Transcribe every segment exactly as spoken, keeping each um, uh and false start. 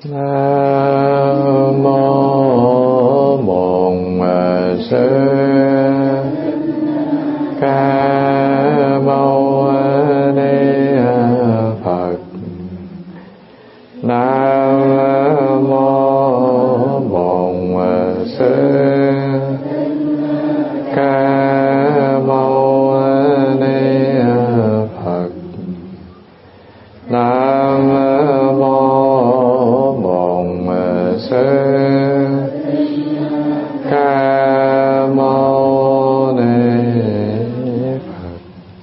Nam mô Bổn Sư Ca Mâu Ni Phật. Nam mô Bổn Sư Ca Mâu Ni Phật. Nam mô Bổn Sư Ca Mâu Ni Phật.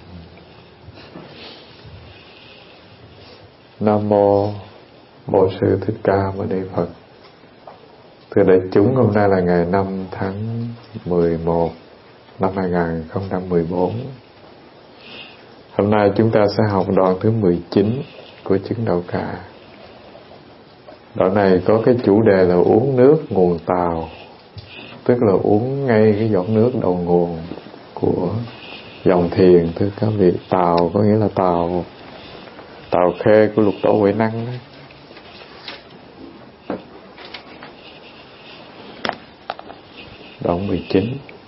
Nam mô Bổn Sư Thích Ca Mâu Ni Phật. Thưa đại chúng, hôm nay là ngày năm tháng mười một năm hai nghìn không trăm mười bốn. Hôm nay chúng ta sẽ học đoạn thứ mười chín của chứng Đậu Ca. Đoạn này có cái chủ đề là uống nước nguồn tào, tức là uống ngay cái giọt nước đầu nguồn của dòng thiền. Thưa các vị, tào có nghĩa là tào tào khê của Lục Tổ Huệ Năng đó. Đoạn mười chín.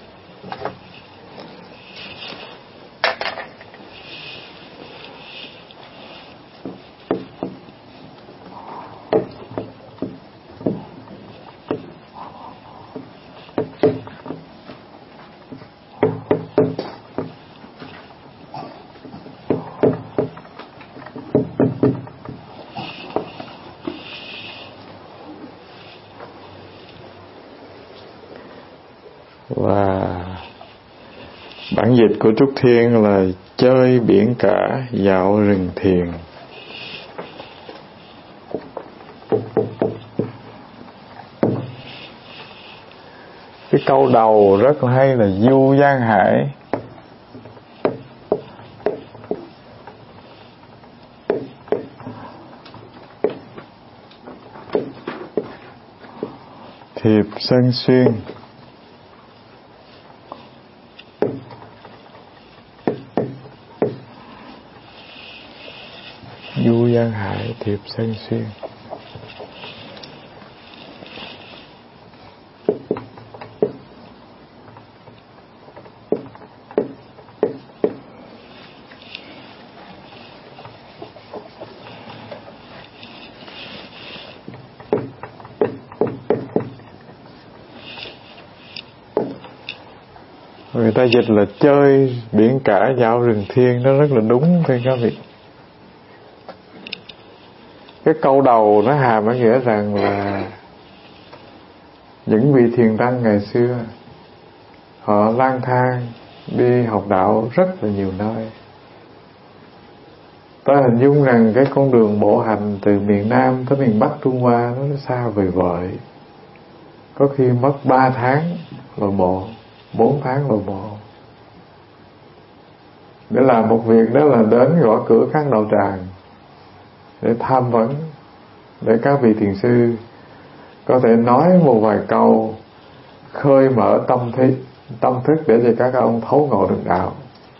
Và bản dịch của Trúc Thiên là chơi biển cả, dạo rừng thiền. Cái câu đầu rất là hay là du Giang Hải. Thiệp Sơn Xuyên. Du Giang Hải, Thiệp Sơn Xuyên. Người ta dịch là chơi biển cả, dạo rừng thiên. Nó rất là đúng thưa các vị. Cái câu đầu nó hàm ở nghĩa rằng là những vị thiền tăng ngày xưa họ lang thang đi học đạo rất là nhiều nơi. Ta hình dung rằng cái con đường bộ hành từ miền Nam tới miền Bắc Trung Hoa nó xa vời vợi. Có khi mất ba tháng lội bộ, bốn tháng lội bộ. Để làm một việc đó là đến gõ cửa các đạo tràng để tham vấn, để các vị thiền sư có thể nói một vài câu khơi mở tâm thức, tâm thức để cho các ông thấu ngộ được đạo.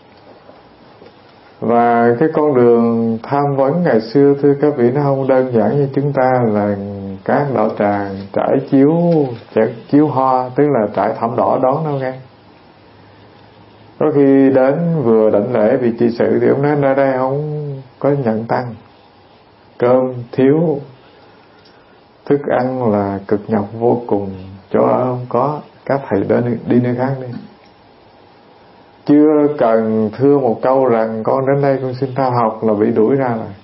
Và cái con đường tham vấn ngày xưa thưa các vị, nó không đơn giản như chúng ta là các đạo tràng trải chiếu chiếu hoa, tức là trải thảm đỏ đón đâu nghe. Có khi đến vừa đảnh lễ vị trị sự thì ông nói nơi đây không có nhận tăng, cơm thiếu, thức ăn là cực nhọc vô cùng, chỗ ở không có, các thầy đến đi nơi khác đi. Chưa cần thưa một câu rằng con đến đây con xin theo học là bị đuổi ra rồi.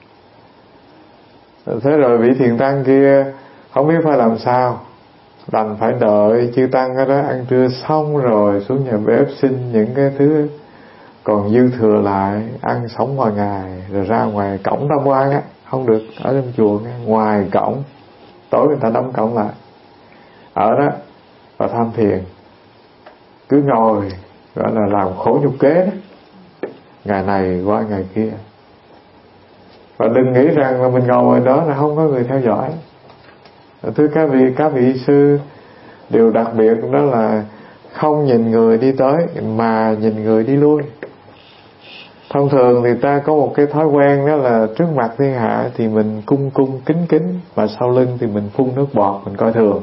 Thế rồi vị thiền tăng kia không biết phải làm sao, đành phải đợi chư tăng ở đó ăn trưa xong rồi xuống nhà bếp xin những cái thứ còn dư thừa lại ăn sống ngoài ngày, rồi ra ngoài cổng Tam Quan á, không được ở trong chùa nghe, ngoài cổng, tối người ta đóng cổng lại, ở đó và tham thiền, cứ ngồi gọi là làm khổ nhục kế đó, ngày này qua ngày kia. Và đừng nghĩ rằng là mình ngồi đó là không có người theo dõi. Thưa các vị, các vị sư điều đặc biệt đó là không nhìn người đi tới mà nhìn người đi lui. Thông thường thì ta có một cái thói quen đó là trước mặt thiên hạ thì mình cung cung kính kính, mà sau lưng thì mình phun nước bọt, mình coi thường.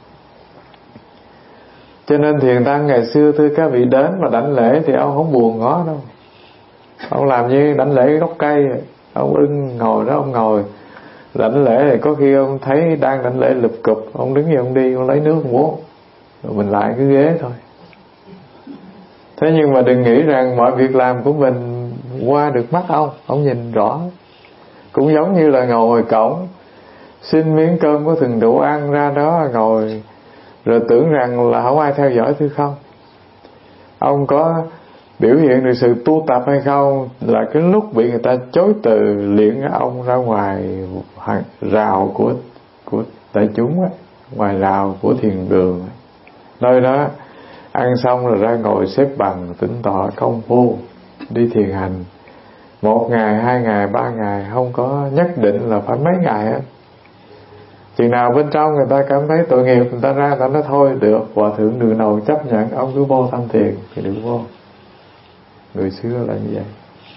Cho nên thiền tăng ngày xưa thưa các vị đến mà đảnh lễ thì ông không buồn ngó đâu. Ông làm như đảnh lễ gốc cây, ông ưng ngồi đó ông ngồi đảnh lễ, thì có khi ông thấy đang đảnh lễ lụp cụp, ông đứng dậy ông đi, ông lấy nước ông uống, rồi mình lại cái ghế thôi. Thế nhưng mà đừng nghĩ rằng mọi việc làm của mình qua được mắt ông, ông nhìn rõ. Cũng giống như là ngồi cổng xin miếng cơm có từng đủ ăn, ra đó ngồi rồi tưởng rằng là không ai theo dõi tôi không. Ông có biểu hiện được sự tu tập hay không là cái lúc bị người ta chối từ liễn ông ra ngoài rào của của đại chúng á, ngoài rào của thiền đường. Nơi đó ăn xong rồi ra ngồi xếp bằng tĩnh tọa công phu đi thiền hành. Một ngày, hai ngày, ba ngày, không có nhất định là phải mấy ngày hết. Chừng nào bên trong người ta cảm thấy tội nghiệp, người ta ra người ta nói thôi được, hòa thượng đường đầu chấp nhận, ông cứ vô tham thiền thì đừng vô. Người xưa là như vậy.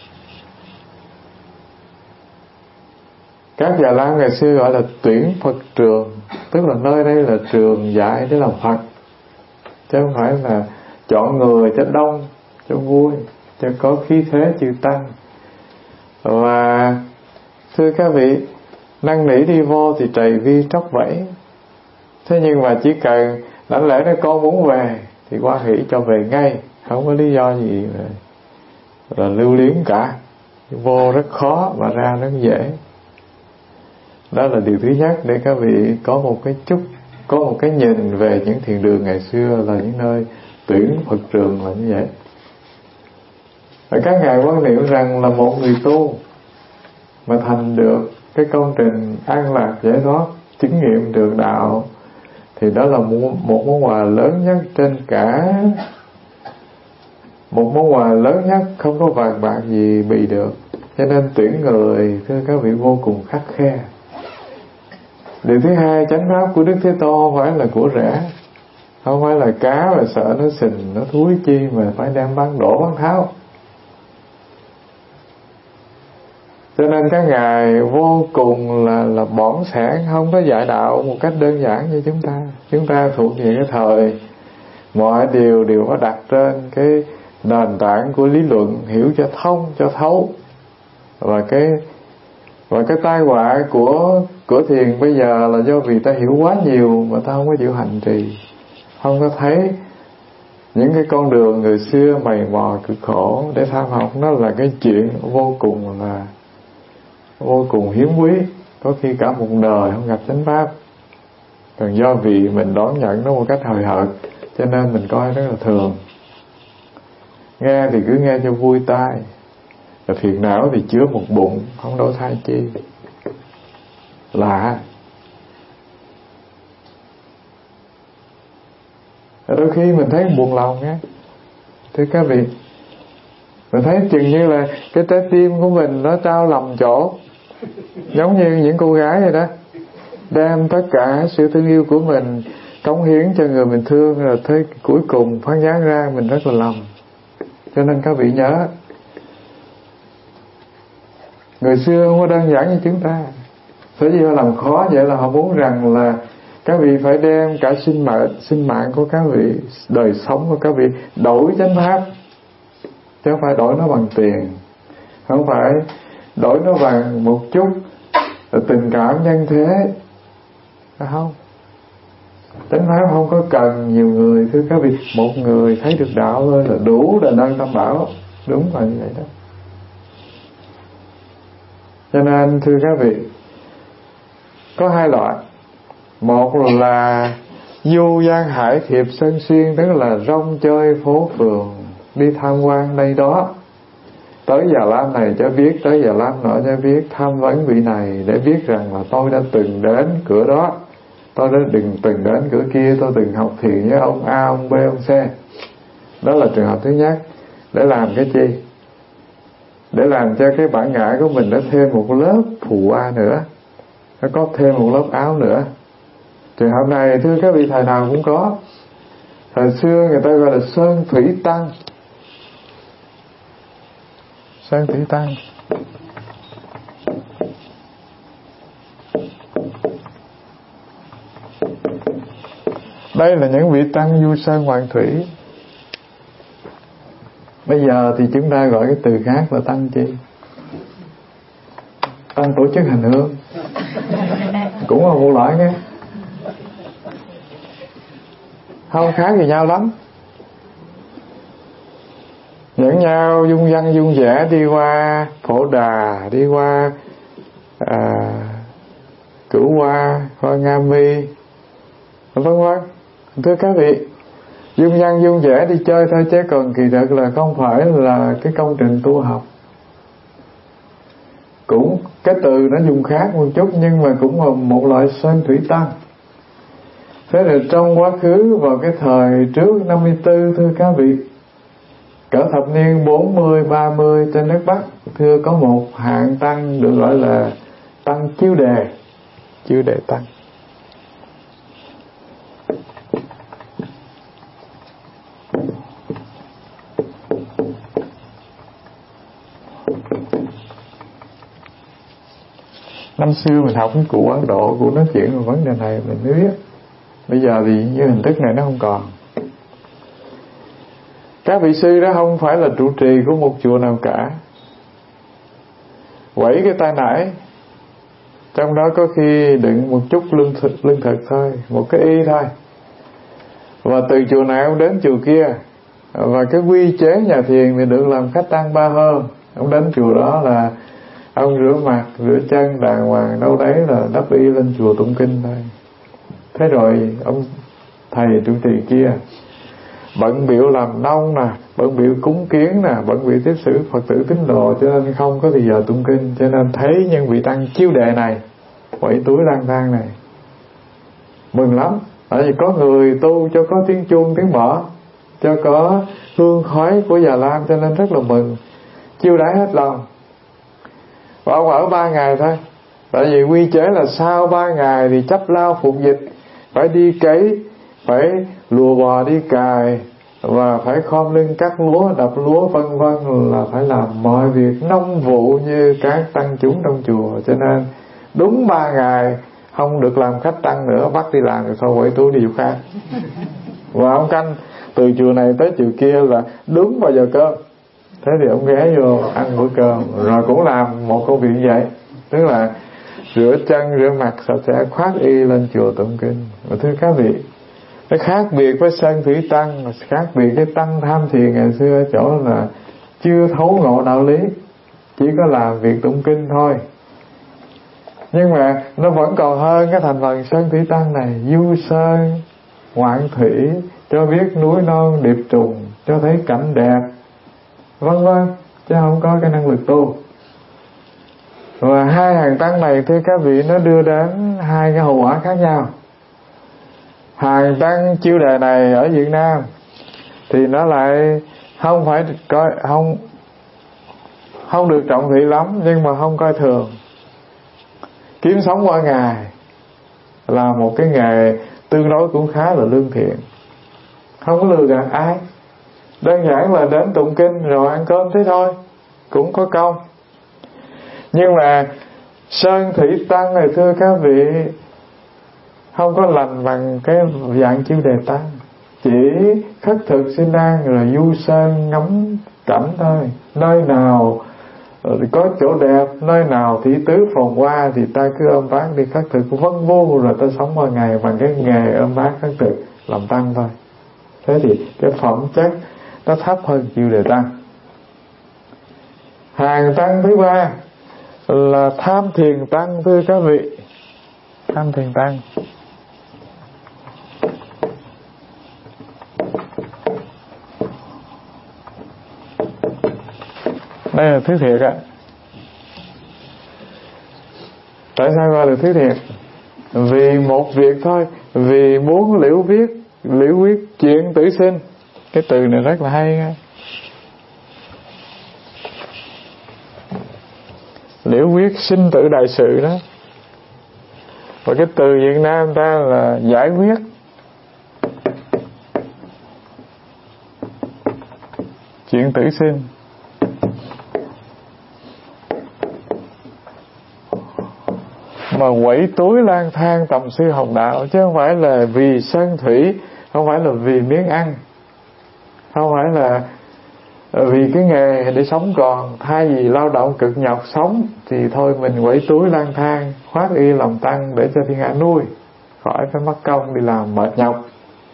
Các Già Lam ngày xưa gọi là tuyển Phật trường, tức là nơi đây là trường dạy để làm Phật, chứ không phải là chọn người cho đông, cho vui, cho có khí thế chư tăng. Và thưa các vị, năn nỉ đi vô thì trầy vi tróc vẫy. Thế nhưng mà chỉ cần đảnh lễ nói con muốn về thì qua hỷ cho về ngay, không có lý do gì mà là lưu luyến cả. Vô rất khó mà ra rất dễ. Đó là điều thứ nhất để các vị có một cái chút, có một cái nhìn về những thiền đường ngày xưa là những nơi tuyển Phật trường là như vậy. Và các ngài quan niệm rằng là một người tu mà thành được cái công trình an lạc giải thoát, chứng nghiệm được đạo, thì đó là một, một món quà lớn nhất trên cả, một món quà lớn nhất, không có vàng bạc gì bị được. Cho nên tuyển người thưa các vị vô cùng khắt khe. Điều thứ hai, chánh pháp của Đức Thế Tôn không phải là của rẻ, không phải là cá mà sợ nó sình nó thúi chi mà phải đem bán đổ bán tháo. Cho nên các ngài vô cùng là là bỏn sẻn, không có dạy đạo một cách đơn giản như chúng ta. Chúng ta thuộc về cái thời mọi điều đều có đặt trên cái nền tảng của lý luận, hiểu cho thông cho thấu. Và cái và cái tai họa của của thiền bây giờ là do vì ta hiểu quá nhiều mà ta không có chịu hành trì, không có thấy những cái con đường người xưa mày mò cực khổ để tham học. Nó là cái chuyện vô cùng là vô cùng hiếm quý, có khi cả một đời không gặp chánh pháp. Còn do vì mình đón nhận nó một cách hời hợt cho nên mình coi rất là thường, nghe thì cứ nghe cho vui tai, và phiền não thì chứa một bụng, không đổi thay chi. Lạ. Đôi khi mình thấy buồn lòng á, thưa các vị, mình thấy chừng như là cái trái tim của mình nó trao lầm chỗ, giống như những cô gái vậy đó, đem tất cả sự thương yêu của mình cống hiến cho người mình thương, rồi tới cuối cùng phát giác ra mình rất là lầm. Cho nên các vị nhớ, người xưa không có đơn giản như chúng ta. Sở dĩ họ làm khó vậy là họ muốn rằng là các vị phải đem cả sinh mệnh, sinh mạng của các vị, đời sống của các vị đổi chánh pháp, chứ không phải đổi nó bằng tiền, không phải đổi nó bằng một chút tình cảm nhân thế, không. Chánh pháp không có cần nhiều người, thưa các vị, một người thấy được đạo thôi là đủ đền ơn tam bảo. Đúng là như vậy đó. Cho nên thưa các vị, có hai loại. Một là du gian hải thiệp sân xuyên, tức là rong chơi phố phường, đi tham quan đây đó, tới Già Lam này cho biết, tới Già Lam nọ cho biết, tham vấn vị này để biết rằng là tôi đã từng đến cửa đó, tôi đã đừng từng đến cửa kia, tôi từng học thiền với ông A, ông B, ông C. Đó là trường hợp thứ nhất. Để làm cái chi? Để làm cho cái bản ngã của mình nó thêm một lớp phù hoa nữa, nó có thêm một lớp áo nữa. Trường hợp này thưa các vị thời nào cũng có. Thời xưa người ta gọi là sơn thủy tăng. Sơn Thủy Tăng. Đây là những vị tăng du sơn hoàng thủy. Bây giờ thì chúng ta gọi cái từ khác là tăng chi? Tăng tổ chức hành hương. Cũng là một loại nghe, không khác gì nhau lắm. Dẫn nhau dung văn dung vẻ đi qua Phổ Đà, đi qua à, Cửu Hoa, qua Nga Mi, vân vân. Thưa các vị, dung văn dung vẻ đi chơi thôi, chứ còn kỳ thực là không phải là cái công trình tu học. Cũng cái từ nó dùng khác một chút, nhưng mà cũng là một loại sơn thủy tăng. Thế là trong quá khứ vào cái thời trước năm mươi tư, thưa các vị, cỡ thập niên bốn mươi, ba mươi trên nước Bắc, thưa có một hạng tăng được gọi là tăng chiêu đề, chiêu đề tăng. Năm xưa mình học cái cụ Ấn Độ, cụ nói chuyện về vấn đề này mình mới biết. Bây giờ thì như hình thức này nó không còn. Các vị sư đó không phải là trụ trì của một chùa nào cả. Quẩy cái tay nải, trong đó có khi đựng một chút lương thực, lương thực thôi, một cái y thôi. Và từ chùa này ông đến chùa kia. Và cái quy chế nhà thiền thì được làm khách tăng ba hôm. Ông đến chùa đó là ông rửa mặt, rửa chân đàng hoàng, đâu đấy là đắp y lên chùa tụng kinh thôi. Thế rồi ông thầy trụ trì kia bận biểu làm nông nè, bận biểu cúng kiến nè, bận biểu tiếp xử Phật tử tín đồ, cho nên không có thì giờ tụng kinh. Cho nên thấy nhân vị tăng chiêu đề này, quẩy túi lang thang này, mừng lắm. Tại vì có người tu cho có tiếng chuông tiếng mõ, cho có hương khói của Già Lam, cho nên rất là mừng, chiêu đãi hết lòng. Và ông ở ba ngày thôi. Tại vì quy chế là sau ba ngày thì chấp lao phục dịch, phải đi cấy, phải lùa bò đi cài, và phải khom lưng cắt lúa, đập lúa, vân vân, là phải làm mọi việc nông vụ như các tăng chúng trong chùa. Cho nên đúng ba ngày không được làm khách tăng nữa, bắt đi làm rồi thôi, quẩy túi đi chỗ khác. Và ông canh từ chùa này tới chùa kia là đúng vào giờ cơm. Thế thì ông ghé vô ăn bữa cơm, rồi cũng làm một công việc như vậy, tức là rửa chân rửa mặt sạch sẽ, khoác y lên chùa tụng kinh. Và thưa các vị, nó khác biệt với Sơn Thủy Tăng, khác biệt cái tăng tham thiền ngày xưa ở chỗ là chưa thấu ngộ đạo lý, chỉ có làm việc tụng kinh thôi. Nhưng mà nó vẫn còn hơn cái thành phần Sơn Thủy Tăng này, du sơn ngoạn thủy, cho biết núi non điệp trùng, cho thấy cảnh đẹp, vân vân, chứ không có cái năng lực tu. Và hai hàng tăng này thưa các vị, nó đưa đến hai cái hậu quả khác nhau. Hàng tăng chiêu đề này ở Việt Nam thì nó lại không phải coi không không được trọng thị lắm, nhưng mà không coi thường. Kiếm sống qua ngày là một cái nghề tương đối cũng khá là lương thiện, không có lừa gạt ai, đơn giản là đến tụng kinh rồi ăn cơm thế thôi, cũng có công. Nhưng mà Sơn Thủy Tăng này thưa các vị, không có lành bằng cái dạng chiêu đề tăng, chỉ khất thực sinh an rồi du sơn ngắm cảnh thôi. Nơi nào có chỗ đẹp, nơi nào thị tứ phồn hoa thì ta cứ ôm bác đi khất thực vân vô, rồi ta sống qua ngày bằng cái nghề ôm bác khất thực làm tăng thôi. Thế thì cái phẩm chất nó thấp hơn chiêu đề tăng. Hàng tăng thứ ba là tham thiền tăng thưa các vị. Tham thiền tăng đây là thứ thiệt ạ. Tại sao gọi là thứ thiệt? Vì một việc thôi, vì muốn liễu viết liễu quyết chuyện tử sinh. Cái từ này rất là hay nghe. Liễu quyết sinh tử đại sự đó. Và cái từ Việt Nam ta là giải quyết. Chuyện tử sinh. mà quẩy túi lang thang tầm sư học đạo, chứ không phải là vì sơn thủy, không phải là vì miếng ăn, không phải là vì cái nghề để sống còn. Thay vì lao động cực nhọc sống thì thôi mình quẩy túi lang thang, khoác y lòng tăng để cho thiên hạ nuôi, khỏi phải mất công đi làm mệt nhọc.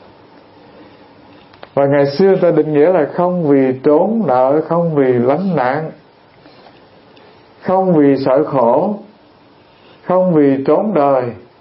Và ngày xưa ta định nghĩa là không vì trốn nợ, không vì lánh nạn, không vì sợ khổ, không vì trốn đời,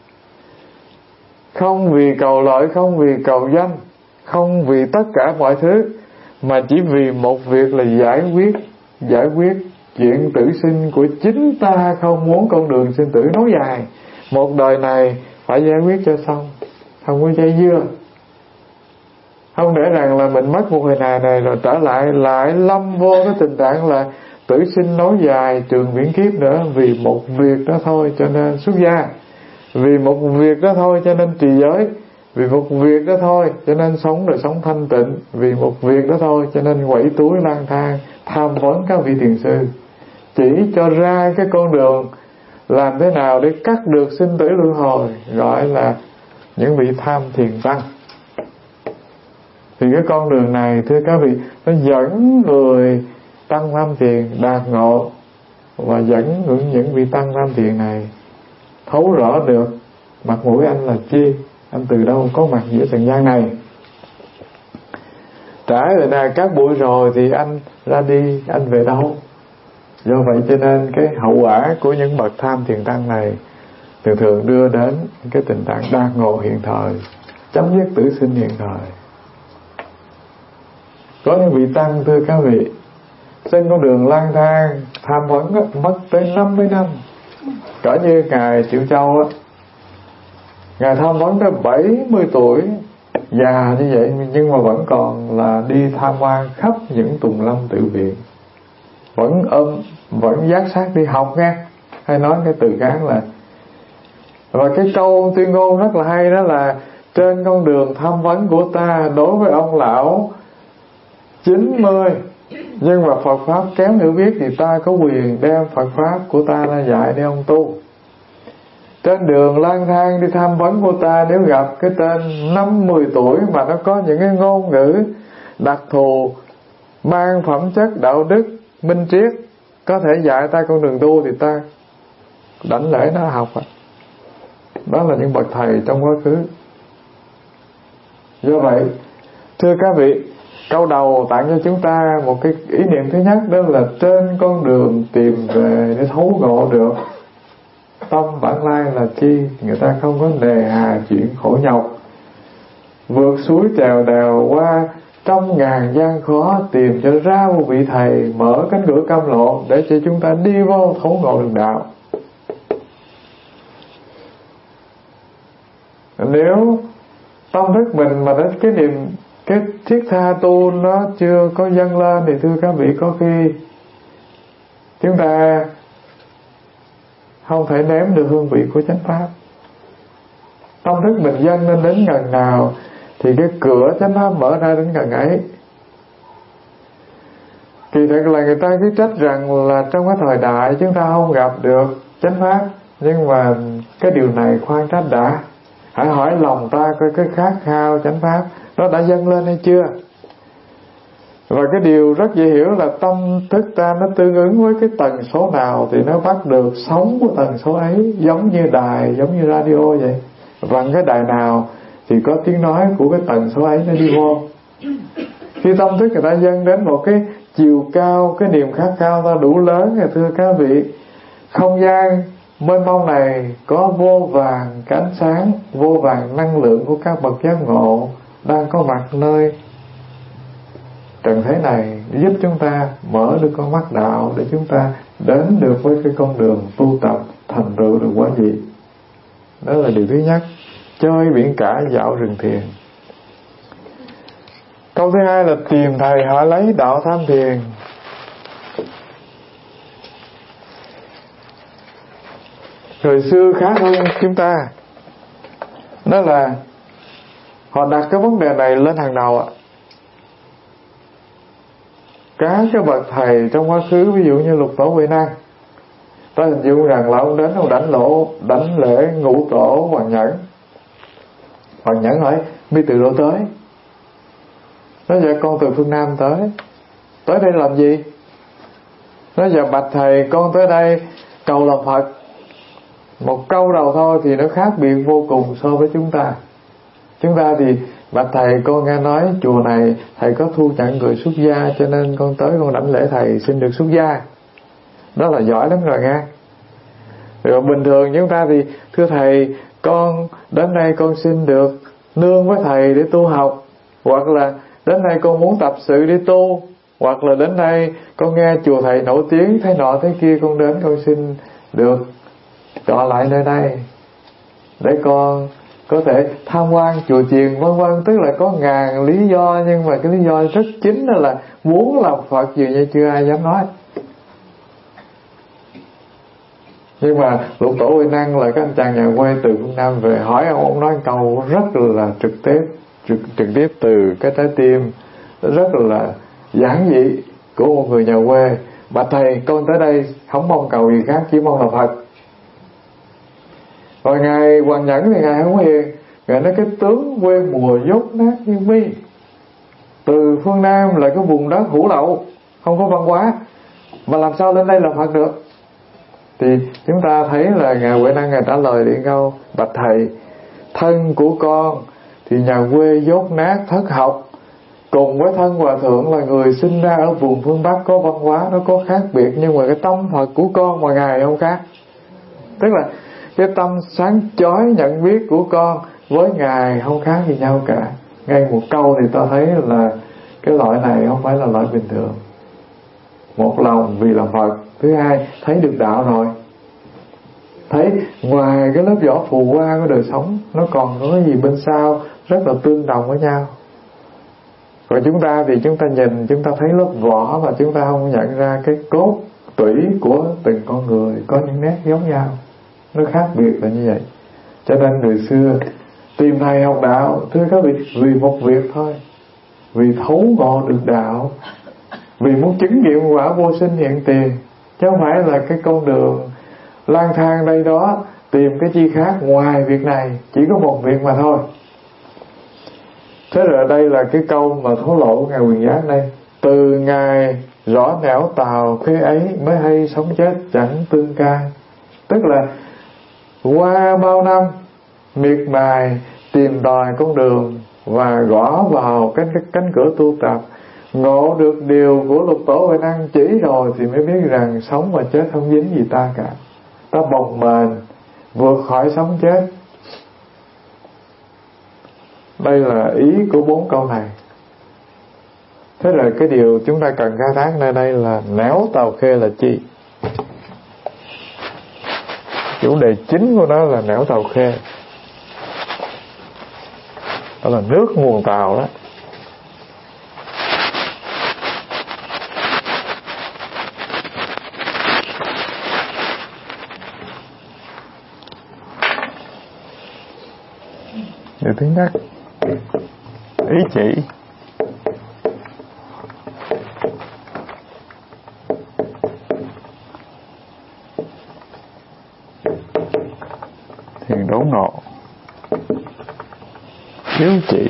không vì cầu lợi, không vì cầu danh, không vì tất cả mọi thứ, mà chỉ vì một việc là giải quyết giải quyết chuyện tử sinh của chính ta. Không muốn con đường sinh tử nối dài, một đời này phải giải quyết cho xong, không có dây dưa. Không để rằng là mình mất một hồi này này rồi trở lại lại lâm vô cái tình trạng là tử sinh nối dài, trường viễn kiếp nữa. Vì một việc đó thôi cho nên xuất gia, vì một việc đó thôi cho nên trì giới, vì một việc đó thôi cho nên sống đời sống thanh tịnh, vì một việc đó thôi cho nên quẩy túi lang thang tham vấn các vị thiền sư, chỉ cho ra cái con đường làm thế nào để cắt được sinh tử luân hồi, gọi là những vị tham thiền tăng. Thì cái con đường này thưa các vị, nó dẫn người tăng tham thiền đạt ngộ, và dẫn những, những vị tăng tham thiền này thấu rõ được mặt mũi anh là chi, anh từ đâu có mặt giữa trần gian này. Trải rồi là các buổi rồi thì anh ra đi, anh về đâu. Do vậy cho nên cái hậu quả của những bậc tham thiền tăng này thường thường đưa đến cái tình trạng đạt ngộ hiện thời, chấm dứt tử sinh hiện thời. Có những vị tăng thưa các vị, trên con đường lang thang tham vấn á, mất tới năm mươi năm. Cỡ như ngài Triệu Châu á, ngài tham vấn tới bảy mươi tuổi, già như vậy nhưng mà vẫn còn là đi tham quan khắp những tùng lâm tự viện, vẫn ôm, vẫn dắt sát đi học nghe. Hay nói cái từ khác là, và cái câu tuyên ngôn rất là hay, đó là trên con đường tham vấn của ta đối với ông lão chín mươi, nhưng mà Phật Pháp kém hiểu biết thì ta có quyền đem Phật Pháp của ta ra dạy để ông tu. Trên đường lang thang đi tham vấn của ta, nếu gặp cái tên năm mươi tuổi mà nó có những cái ngôn ngữ đặc thù, mang phẩm chất đạo đức minh triết, có thể dạy ta con đường tu, thì ta đảnh lễ nó học. Đó là những bậc thầy trong quá khứ. Do vậy thưa các vị, câu đầu tặng cho chúng ta một cái ý niệm thứ nhất, đó là trên con đường tìm về để thấu ngộ được tâm bản lai là chi, người ta không có nề hà chuyện khổ nhọc, vượt suối trèo đèo qua trăm ngàn gian khó, tìm cho ra một vị thầy mở cánh cửa cam lộ để cho chúng ta đi vô thấu ngộ đường đạo. Nếu tâm thức mình mà đến cái niềm cái thiết tha tu nó chưa có dâng lên thì thưa các vị, có khi chúng ta không thể nếm được hương vị của chánh pháp. Tâm thức mình dâng lên đến gần nào thì cái cửa chánh pháp mở ra đến gần ấy. Kỳ thật là người ta cứ trách rằng là trong cái thời đại chúng ta không gặp được chánh pháp, nhưng mà cái điều này khoan trách đã. Hãy hỏi lòng ta coi cái khát khao chánh pháp nó đã dâng lên hay chưa. Và cái điều rất dễ hiểu là tâm thức ta nó tương ứng với cái tần số nào thì nó bắt được sóng của tần số ấy, giống như đài, giống như radio vậy. Và cái đài nào thì có tiếng nói của cái tần số ấy nó đi vô. Khi tâm thức người ta dâng đến một cái chiều cao, cái niềm khát khao ta đủ lớn, thì thưa các vị, không gian mênh mông này có vô vàng cái ánh sáng, vô vàng năng lượng của các bậc giác ngộ đang có mặt nơi trần thế này, để giúp chúng ta mở được con mắt đạo, để chúng ta đến được với cái con đường tu tập thành tựu được quả vị. Đó là điều thứ nhất. Chơi biển cả dạo rừng thiền. Câu thứ hai là tìm thầy họ lấy đạo tham thiền. Thời xưa khá hơn chúng ta, đó là họ đặt cái vấn đề này lên hàng đầu ạ. Các cái bậc thầy trong quá khứ, ví dụ như Lục Tổ Huệ Năng, Ta hình dung rằng là ông đến ông đánh lỗ đánh lễ ngũ tổ Hoàng Nhẫn. Hoàng Nhẫn hỏi: mi từ đâu tới? Nói: dạ con từ phương Nam tới. Tới đây làm gì? Nói: dạ bạch thầy, con tới đây cầu làm Phật. Một câu đầu thôi thì nó khác biệt vô cùng so với chúng ta. Chúng ta thì: bạch thầy, con nghe nói chùa này thầy có thu nhận người xuất gia, cho nên con tới con đảnh lễ thầy xin được xuất gia. Đó là giỏi lắm rồi nghe. Rồi bình thường chúng ta thì: thưa thầy, con đến đây con xin được nương với thầy để tu học, hoặc là đến đây con muốn tập sự để tu, hoặc là đến đây con nghe chùa thầy nổi tiếng thế nọ thế kia, con đến con xin được trọ lại nơi đây để con có thể tham quan chùa chiền vân vân. Tức là có ngàn lý do, nhưng mà cái lý do rất chính đó là muốn làm Phật, dường như chưa ai dám nói. Nhưng mà Lục Tổ Huệ Năng là các anh chàng nhà quê từ phương Nam về hỏi ông, ông nói câu rất là trực tiếp, trực, trực tiếp từ cái trái tim, rất là giản dị của một người nhà quê. Bạch thầy, con tới đây không mong cầu gì khác, chỉ mong là Phật. Rồi ngài Hoàng Nhẫn thì ngài không hiền, ngài nói: cái tướng quê mùa dốt nát như mi, từ phương Nam là cái vùng đất hủ lậu, không có văn hóa, mà làm sao lên đây làm Phật được? Thì chúng ta thấy là ngài Huệ Năng ngài trả lời điện câu: bạch thầy, thân của con thì nhà quê dốt nát thất học, cùng với thân hòa thượng là người sinh ra ở vùng phương Bắc có văn hóa nó có khác biệt, nhưng mà cái tâm Phật của con và ngài không khác. Tức là cái tâm sáng chói nhận biết của con với ngài không khác gì nhau cả. Ngay một câu thì ta thấy là cái loại này không phải là loại bình thường. Một lòng vì làm Phật. Thứ hai, thấy được đạo rồi, thấy ngoài cái lớp vỏ phù hoa của đời sống nó còn có cái gì bên sau rất là tương đồng với nhau. Còn chúng ta thì chúng ta nhìn, chúng ta thấy lớp vỏ mà chúng ta không nhận ra cái cốt tủy của từng con người có những nét giống nhau, nó khác biệt là như vậy. Cho nên người xưa tìm thầy học đạo, thưa các vị, vì một việc thôi, vì thấu ngộ được đạo, vì muốn chứng nghiệm quả vô sinh hiện tiền, chứ không phải là cái con đường lang thang đây đó tìm cái chi khác ngoài việc này, chỉ có một việc mà thôi. Thế rồi đây là cái câu mà thổ lộ của ngài Quyền Giác đây: từ ngài rõ nẻo tàu khế ấy, mới hay sống chết chẳng tương can. Tức là qua bao năm miệt mài tìm tòi con đường và gõ vào cái cánh cửa tu tập, ngộ được điều của Lục Tổ Huệ Năng chỉ rồi thì mới biết rằng sống và chết không dính gì ta cả. Ta bồng bềnh vượt khỏi sống chết. Đây là ý của bốn câu này. Thế rồi cái điều chúng ta cần khai thác nơi đây là nẻo tàu khê là chi? Chủ đề chính của nó là nẻo tàu khê, đó là nước nguồn tàu đó. Điều thứ nhất, ý chỉ. Thiền đốn ngộ, hiếu chỉ.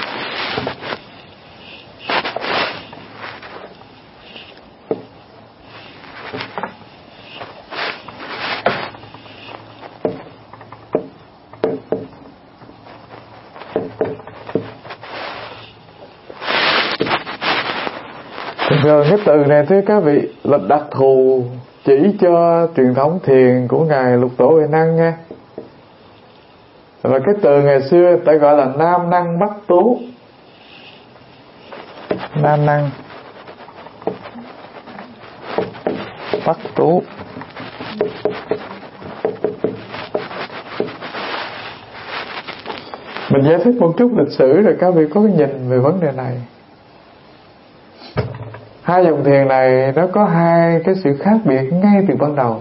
Rồi cái từ này thưa các vị là đặc thù chỉ cho truyền thống thiền của ngài Lục Tổ Huệ Năng nha. Và cái từ ngày xưa ta gọi là nam năng bắc tú. Nam năng bắc tú. Mình giải thích một chút lịch sử rồi các vị có cái nhìn về vấn đề này. Hai dòng thiền này nó có hai cái sự khác biệt ngay từ ban đầu.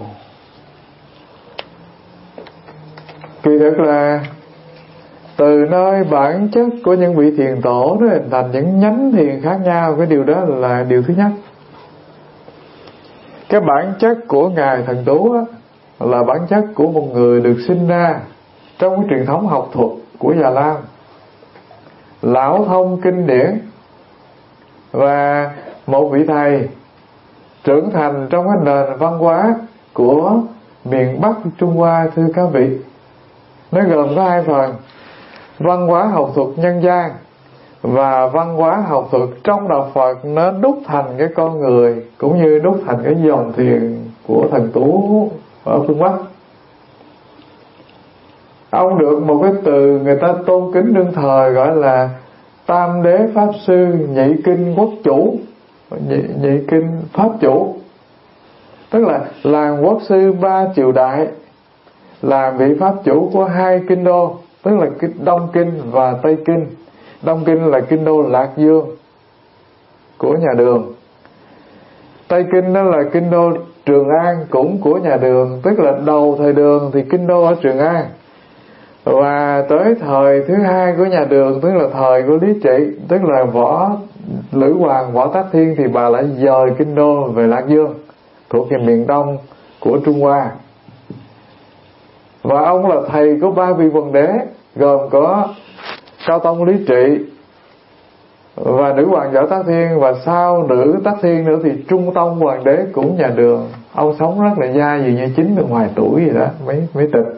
Kỳ thực là từ nơi bản chất của những vị thiền tổ nó hình thành những nhánh thiền khác nhau. Cái điều đó là điều thứ nhất. Cái bản chất của Ngài Thần Tú á, là bản chất của một người được sinh ra trong cái truyền thống học thuật của Già Lam, lão thông kinh điển, và một vị thầy trưởng thành trong cái nền văn hóa của miền Bắc Trung Hoa. Thưa các vị, nó gồm có hai phần: văn hóa học thuật nhân gian và văn hóa học thuật trong đạo Phật. Nó đúc thành cái con người, cũng như đúc thành cái dòng thiền của Thần Tú ở phương Bắc. Ông được một cái từ người ta tôn kính đương thời gọi là Tam Đế Pháp Sư, Nhị Kinh Quốc Chủ, nhị, nhị Kinh Pháp Chủ, tức là làm quốc sư ba triều đại, là vị pháp chủ của hai kinh đô, tức là Đông Kinh và Tây Kinh. Đông Kinh là kinh đô Lạc Dương của nhà Đường, Tây Kinh đó là kinh đô Trường An cũng của nhà Đường, tức là đầu thời Đường thì kinh đô ở Trường An. Và tới thời thứ hai của nhà Đường, tức là thời của Lý Trị, tức là võ Lữ Hoàng Võ Tắc Thiên, thì bà lại dời kinh đô về Lạc Dương, thuộc về miền đông của Trung Hoa. Và ông là thầy của ba vị hoàng đế, gồm có Cao Tông Lý Trị và nữ hoàng Võ Tắc Thiên, và sau nữ Tắc Thiên nữa thì Trung Tông hoàng đế cũng nhà Đường. Ông sống rất là dai, dường như chín mươi ngoài tuổi gì đó mấy mấy tịch.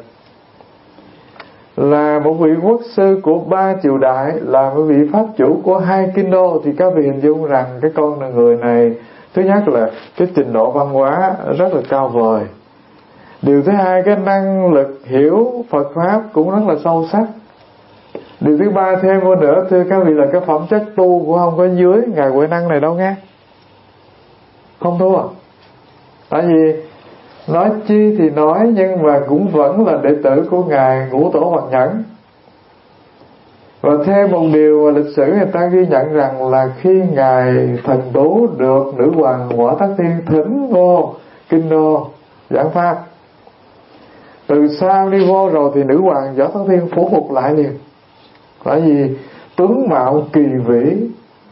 Là một vị quốc sư của ba triều đại, là một vị pháp chủ của hai kinh đô, thì các vị hình dung rằng cái con người này, thứ nhất là cái trình độ văn hóa rất là cao vời. Điều thứ hai, cái năng lực hiểu Phật Pháp cũng rất là sâu sắc. Điều thứ ba thêm vô nữa, thưa các vị, là cái phẩm chất tu của ông có dưới Ngài Huệ Năng này đâu nghe. Không thua. Tại vì nói chi thì nói, nhưng mà cũng vẫn là đệ tử của Ngài Ngũ Tổ Hoàng Nhẫn. Và thêm một điều mà lịch sử người ta ghi nhận rằng là khi Ngài Thần Tú được nữ hoàng Võ Tắc Thiên thỉnh vô kinh đô giảng pháp, từ sau đi vô rồi thì nữ hoàng Võ Tắc Thiên phủ phục lại liền. Bởi vì tướng mạo kỳ vĩ,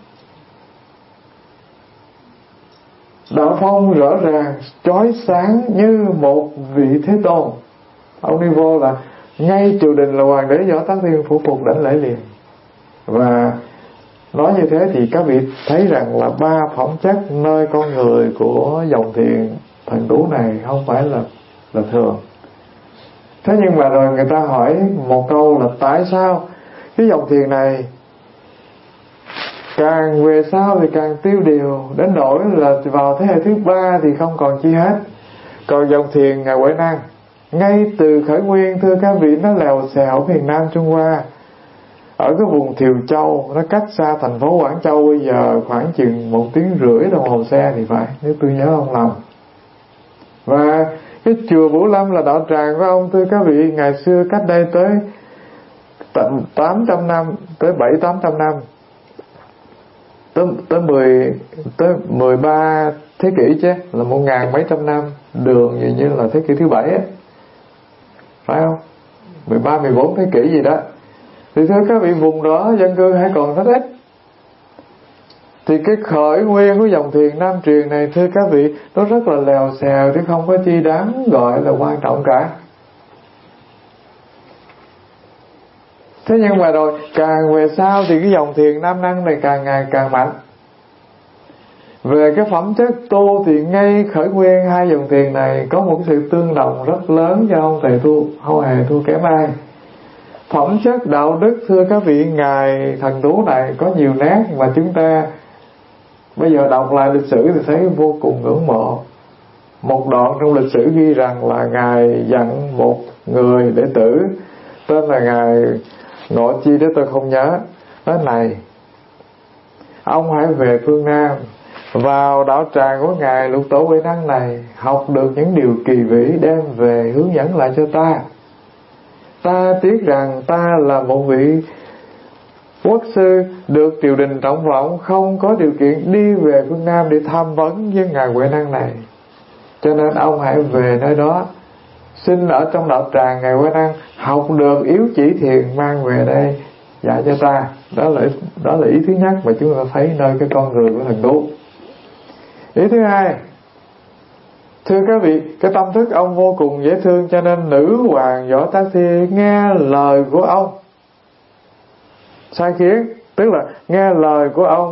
đạo phong rõ ràng, chói sáng như một vị Thế Tôn. Ông đi vô là ngay triều đình là hoàng đế Võ Tắc Thiên phủ phục đảnh lễ liền. Và nói như thế thì các vị thấy rằng là ba phẩm chất nơi con người của dòng thiền Thần Tú này không phải là là thường. Thế nhưng mà rồi người ta hỏi một câu là tại sao cái dòng thiền này càng về sau thì càng tiêu điều, đến nỗi là vào thế hệ thứ ba thì không còn chi hết. Còn dòng thiền Ngài Huệ Năng ngay từ khởi nguyên, thưa các vị, nó lèo xèo miền Nam Trung Hoa, ở cái vùng Thiều Châu, nó cách xa thành phố Quảng Châu bây giờ khoảng chừng một tiếng rưỡi đồng hồ xe thì phải, nếu tôi nhớ không lầm. Và cái chùa Vũ Lâm là đạo tràng của ông, thưa các vị, ngày xưa cách đây tới tận tám trăm năm, tới bảy tám trăm năm, tới tới mười tới mười ba thế kỷ chứ, là một ngàn mấy trăm năm, Đường như như là thế kỷ thứ bảy á, phải không? mười ba mười bốn thế kỷ gì đó. Thì thưa các vị, vùng đó dân cư hay còn rất ít. Thì cái khởi nguyên của dòng thiền Nam truyền này, thưa các vị, nó rất là lèo xèo, chứ không có chi đáng gọi là quan trọng cả. Thế nhưng mà rồi càng về sau thì cái dòng thiền Nam Năng này càng ngày càng mạnh. Về cái phẩm chất tu thì ngay khởi nguyên hai dòng thiền này có một sự tương đồng rất lớn, cho ông thầy tu không hề thua kém ai. Phẩm chất đạo đức, thưa các vị, Ngài Thần Tú này có nhiều nét mà chúng ta bây giờ đọc lại lịch sử thì thấy vô cùng ngưỡng mộ. Một đoạn trong lịch sử ghi rằng là Ngài dặn một người đệ tử tên là Ngài Ngọ Chi, đó tôi không nhớ, nói này: ông hãy về phương Nam, vào đạo tràng của Ngài Lục Tổ Huệ Năng này, học được những điều kỳ vĩ, đem về hướng dẫn lại cho ta. Ta tiếc rằng ta là một vị quốc sư được triều đình trọng vọng, không có điều kiện đi về phương Nam để tham vấn với Ngài Huệ Năng này. Cho nên ông hãy về nơi đó, xin ở trong đạo tràng Ngài Huệ Năng học được yếu chỉ thiền, mang về đây dạy cho ta. Đó là đó là ý thứ nhất mà chúng ta thấy nơi cái con người của Thần Tú. Ý thứ hai, Thưa các vị, cái tâm thức ông vô cùng dễ thương, cho nên nữ hoàng Võ Tắc Thiên nghe lời của ông sai khiến, tức là nghe lời của ông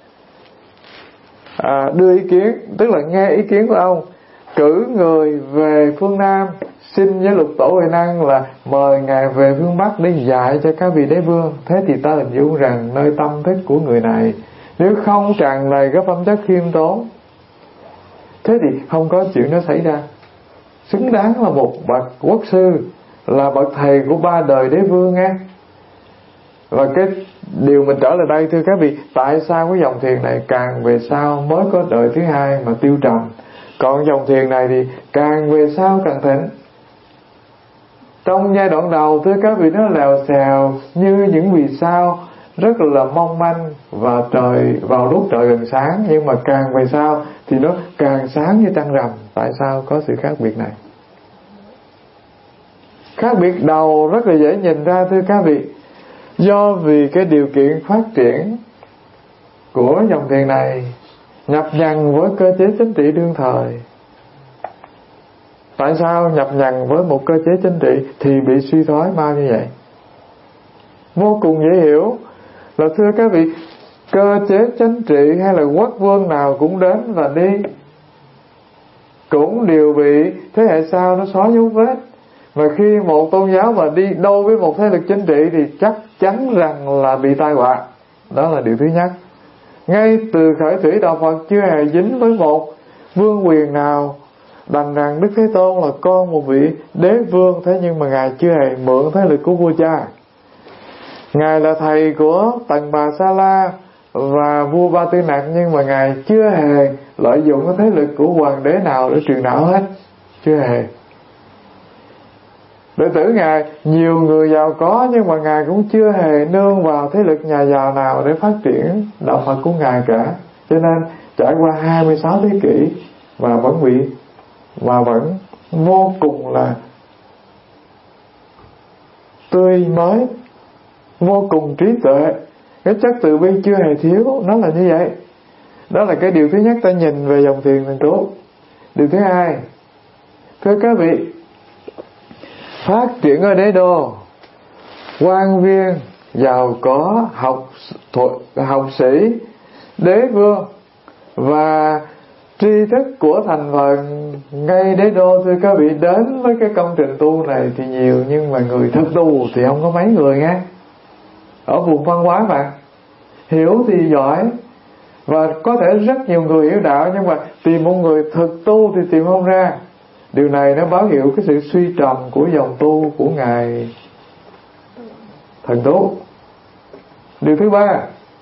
à, đưa ý kiến, tức là nghe ý kiến của ông, cử người về phương Nam xin với Lục Tổ Huệ Năng là mời ngài về phương Bắc để dạy cho các vị đế vương. Thế thì ta hình dung rằng nơi tâm thức của người này nếu không tràn đầy cái phẩm chất khiêm tốn, thế thì không có chuyện đó xảy ra. Xứng đáng là một bậc quốc sư, là bậc thầy của ba đời đế vương nghe. Và cái điều mình trở lại đây, thưa các vị, tại sao cái dòng thiền này càng về sau mới có đời thứ hai mà tiêu trầm, còn dòng thiền này thì càng về sau càng thịnh. Trong giai đoạn đầu, thưa các vị, nó lèo xèo như những vì sao rất là mong manh và trời vào lúc trời gần sáng, nhưng mà càng về sau thì nó càng sáng như trăng rằm. Tại sao có sự khác biệt này? Khác biệt đầu rất là dễ nhìn ra, thưa các vị, do vì cái điều kiện phát triển của dòng thiền này nhập nhằng với cơ chế chính trị đương thời. Tại sao nhập nhằng với một cơ chế chính trị thì bị suy thoái mau như vậy? Vô cùng dễ hiểu là, thưa các vị, cơ chế chính trị hay là quốc vương nào cũng đến và đi, cũng đều bị thế hệ sau nó xóa dấu vết. Và khi một tôn giáo mà đi đâu với một thế lực chính trị thì chắc chắn rằng là bị tai họa. Đó là điều thứ nhất. Ngay từ khởi thủy đạo Phật chưa hề dính với một vương quyền nào. Đành rằng Đức Thế Tôn là con một vị đế vương, thế nhưng mà ngài chưa hề mượn thế lực của vua cha. Ngài là thầy của Tần Bà Sa La và vua Ba Tư Nặc, nhưng mà ngài chưa hề lợi dụng cái thế lực của hoàng đế nào để truyền đạo hết. Chưa hề. Đệ tử ngài nhiều người giàu có, nhưng mà ngài cũng chưa hề nương vào thế lực nhà giàu nào để phát triển đạo Phật của ngài cả. Cho nên trải qua hai mươi sáu thế kỷ mà vẫn bị mà vẫn vô cùng là tươi mới, vô cùng trí tuệ. Cái chất từ bi chưa hề thiếu. Nó là như vậy. Đó là cái điều thứ nhất ta nhìn về dòng thiền Thần Tú. Điều thứ hai, thưa các vị, phát triển ở đế đô, quan viên giàu có, học học sĩ, đế vương và tri thức của thành phần ngay đế đô, thưa các vị, đến với cái công trình tu này thì nhiều, nhưng mà người thực tu thì không có mấy người nghe. Ở vùng văn hóa mà hiểu thì giỏi, và có thể rất nhiều người hiểu đạo, nhưng mà tìm một người thực tu thì tìm không ra. Điều này nó báo hiệu cái sự suy trầm của dòng tu của ngài Thần Tú. Điều thứ ba,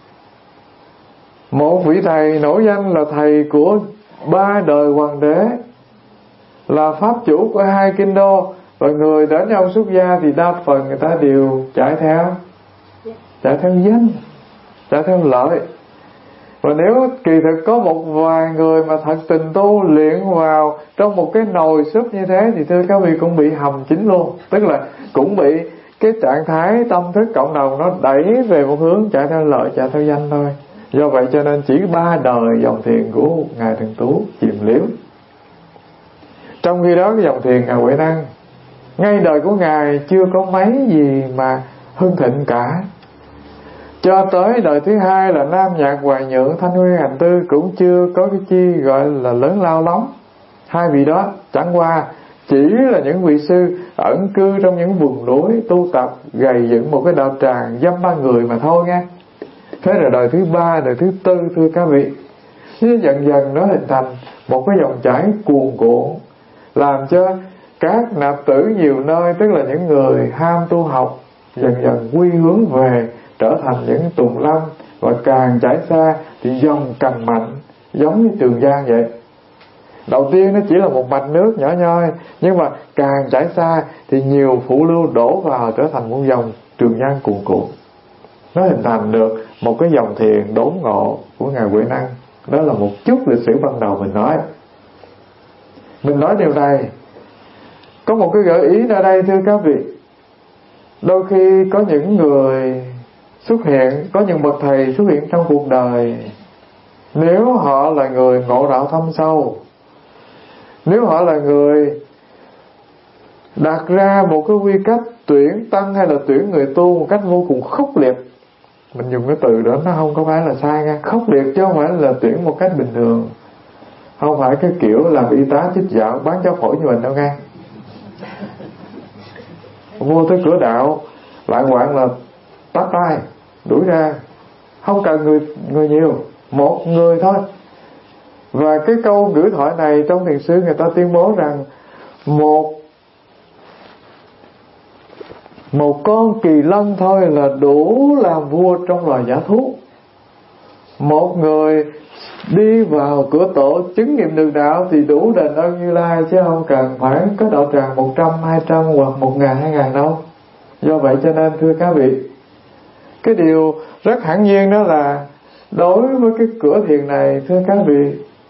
một vị thầy nổi danh là thầy của ba đời hoàng đế, là pháp chủ của hai kinh đô, và người đến với ông xuất gia thì đa phần người ta đều chạy theo chạy theo danh, chạy theo lợi. Và nếu kỳ thực có một vài người mà thật tình tu luyện vào trong một cái nồi súp như thế thì thưa các vị cũng bị hầm chín luôn. Tức là cũng bị cái trạng thái tâm thức cộng đồng nó đẩy về một hướng chạy theo lợi, chạy theo danh thôi. Do vậy cho nên chỉ ba đời dòng thiền của ngài Thần Tú chìm liếu. Trong khi đó cái dòng thiền ngài Huệ Năng, ngay đời của ngài chưa có mấy gì mà hưng thịnh cả. Cho tới đời thứ hai là Nam Nhạc Hoài Nhượng, Thanh Huy Hành Tư cũng chưa có cái chi gọi là lớn lao lắm. Hai vị đó chẳng qua chỉ là những vị sư ẩn cư trong những vùng núi tu tập, gầy dựng một cái đạo tràng dăm ba người mà thôi nghe. Thế là đời thứ ba, đời thứ tư, thưa các vị, dần dần nó hình thành một cái dòng chảy cuồn cuộn, làm cho các nạp tử nhiều nơi, tức là những người ham tu học, dần dần quy hướng về trở thành những tùng lâm, và càng chảy xa thì dòng càng mạnh, giống như Trường Giang vậy. Đầu tiên nó chỉ là một mạch nước nhỏ nhoi, nhưng mà càng chảy xa thì nhiều phụ lưu đổ vào, trở thành một dòng Trường Giang cuồn cuộn. Nó hình thành được một cái dòng thiền đốn ngộ của ngài Huệ Năng. Đó là một chút lịch sử ban đầu mình nói. Mình nói điều này có một cái gợi ý ở đây, thưa các vị. Đôi khi có những người xuất hiện, có những bậc thầy xuất hiện trong cuộc đời, nếu họ là người ngộ đạo thâm sâu Nếu họ là người đặt ra một cái quy cách tuyển tăng hay là tuyển người tu một cách vô cùng khốc liệt, mình dùng cái từ đó nó không có phải là sai nha, khốc liệt chứ không phải là tuyển một cách bình thường, không phải cái kiểu làm y tá chích dạo bán cháo phổi như mình đâu nghe. Vô tới cửa đạo lại hoạn là tát tay đuổi ra, không cần người người nhiều, một người thôi. Và cái câu ngữ thoại này trong thiền sư người ta tuyên bố rằng một một con kỳ lân thôi là đủ làm vua trong loài dã thú. Một người đi vào cửa tổ chứng nghiệm đường đạo thì đủ đền ơn Như Lai, chứ không cần phải có đạo tràng một trăm, hai trăm hoặc một ngàn, hai ngàn đâu. Do vậy cho nên thưa các vị, cái điều rất hẳn nhiên đó là đối với cái cửa thiền này, thưa các vị,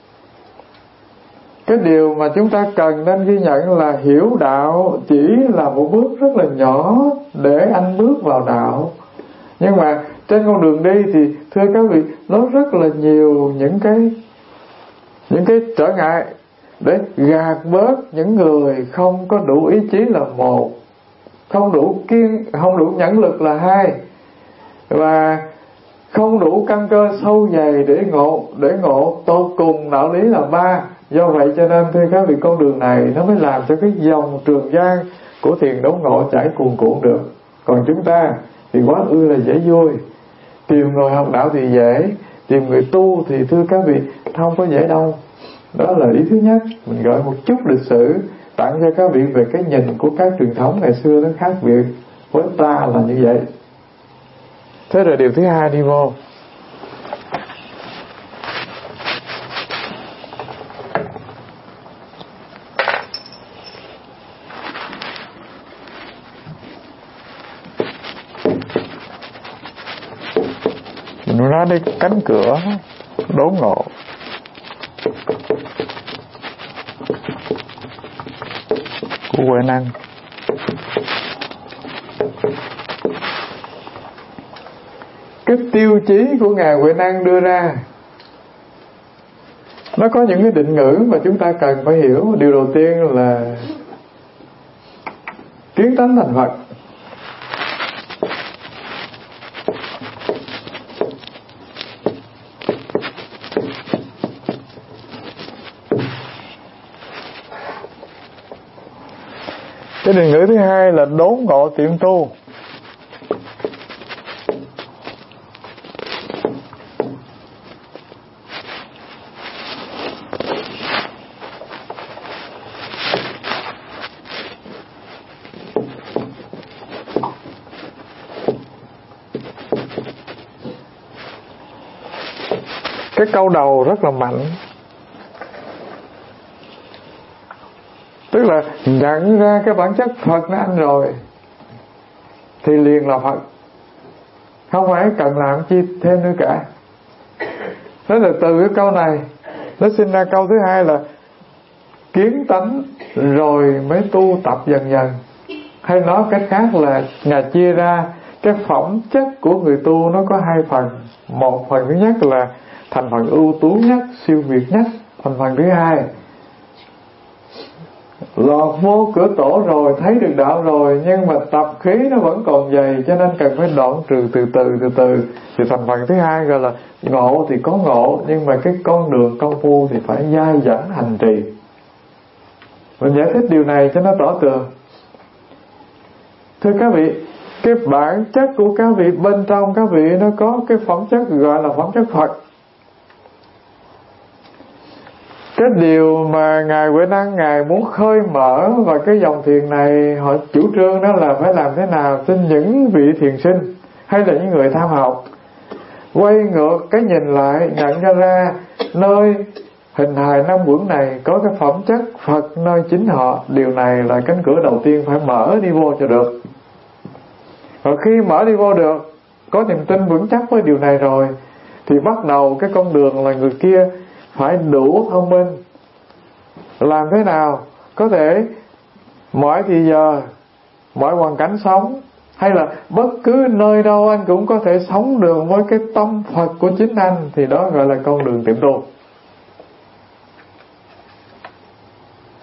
cái điều mà chúng ta cần nên ghi nhận là hiểu đạo chỉ là một bước rất là nhỏ để anh bước vào đạo. Nhưng mà trên con đường đi thì thưa các vị, nó rất là nhiều những cái những cái trở ngại để gạt bớt những người không có đủ ý chí là một, không đủ kiên, không đủ nhẫn lực là hai, và không đủ căn cơ sâu dày để ngộ để ngộ tột cùng đạo lý là ba. Do vậy cho nên thưa các vị, con đường này nó mới làm cho cái dòng Trường Giang của thiền đốn ngộ chảy cuồn cuộn được. Còn chúng ta thì quá ư là dễ vui, tìm người học đạo thì dễ, tìm người tu thì thưa các vị không có dễ đâu. Đó là ý thứ nhất. Mình gọi một chút lịch sử tặng cho các vị về cái nhìn của các truyền thống ngày xưa nó khác biệt với ta là như vậy. Thế rồi điều thứ hai đi vô, mình nói đến cánh cửa đốn ngộ. Của Huệ Năng. Cái tiêu chí của Ngài Huệ Năng đưa ra nó có những cái định ngữ mà chúng ta cần phải hiểu. Điều đầu tiên là kiến tánh thành Phật. Cái định ngữ thứ hai là đốn ngộ tiệm tu. Cái câu đầu rất là mạnh, tức là nhận ra cái bản chất Phật nó anh rồi thì liền là Phật, không phải cần làm chi thêm nữa cả. Thế là từ cái câu này nó sinh ra câu thứ hai là kiến tánh rồi mới tu tập dần dần. Hay nói cách khác là Ngài chia ra cái phẩm chất của người tu nó có hai phần. Một phần thứ nhất là thành phần ưu tú nhất, siêu việt nhất. Thành phần thứ hai, lọt vô cửa tổ rồi, thấy được đạo rồi, nhưng mà tập khí nó vẫn còn dày, cho nên cần phải đoạn trừ từ từ từ từ. Thì thành phần thứ hai gọi là ngộ thì có ngộ, nhưng mà cái con đường công phu thì phải dai dẳng hành trì. Mình giải thích điều này cho nó tỏ tường. Thưa các vị, cái bản chất của các vị bên trong các vị nó có cái phẩm chất gọi là phẩm chất Phật. Cái điều mà Ngài Huệ Năng Ngài muốn khơi mở và cái dòng thiền này họ chủ trương đó là phải làm thế nào xin những vị thiền sinh hay là những người tham học quay ngược cái nhìn lại, nhận ra ra nơi hình hài năm quẩn này có cái phẩm chất Phật nơi chính họ. Điều này là cánh cửa đầu tiên phải mở đi vô cho được. Và khi mở đi vô được, có niềm tin vững chắc với điều này rồi, thì bắt đầu cái con đường là người kia phải đủ thông minh. Làm thế nào có thể mọi thì giờ, mọi hoàn cảnh sống, hay là bất cứ nơi đâu anh cũng có thể sống được với cái tâm Phật của chính anh, thì đó gọi là con đường tiệm tu.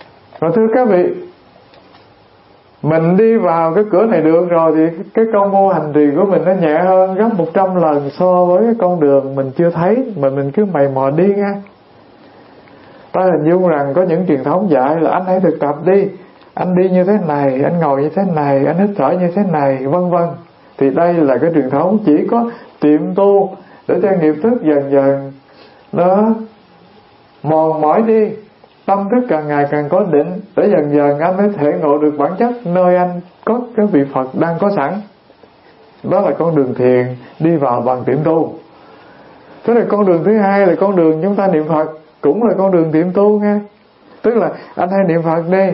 Và thưa các vị, mình đi vào cái cửa này được rồi thì cái công vô hành trì của mình nó nhẹ hơn gấp một trăm lần so với cái con đường mình chưa thấy mà mình cứ mày mò đi nha. Ta hình dung rằng có những truyền thống dạy là anh hãy thực tập đi, anh đi như thế này, anh ngồi như thế này, anh hít thở như thế này, vân vân. Thì đây là cái truyền thống chỉ có tiệm tu để cho nghiệp thức dần dần nó mòn mỏi đi, tâm thức càng ngày càng có định, để dần dần anh mới thể ngộ được bản chất nơi anh có cái vị Phật đang có sẵn. Đó là con đường thiền đi vào bằng tiệm tu. Thế là con đường thứ hai là con đường chúng ta niệm Phật, cũng là con đường tiệm tu nghe. Tức là anh hay niệm Phật đi,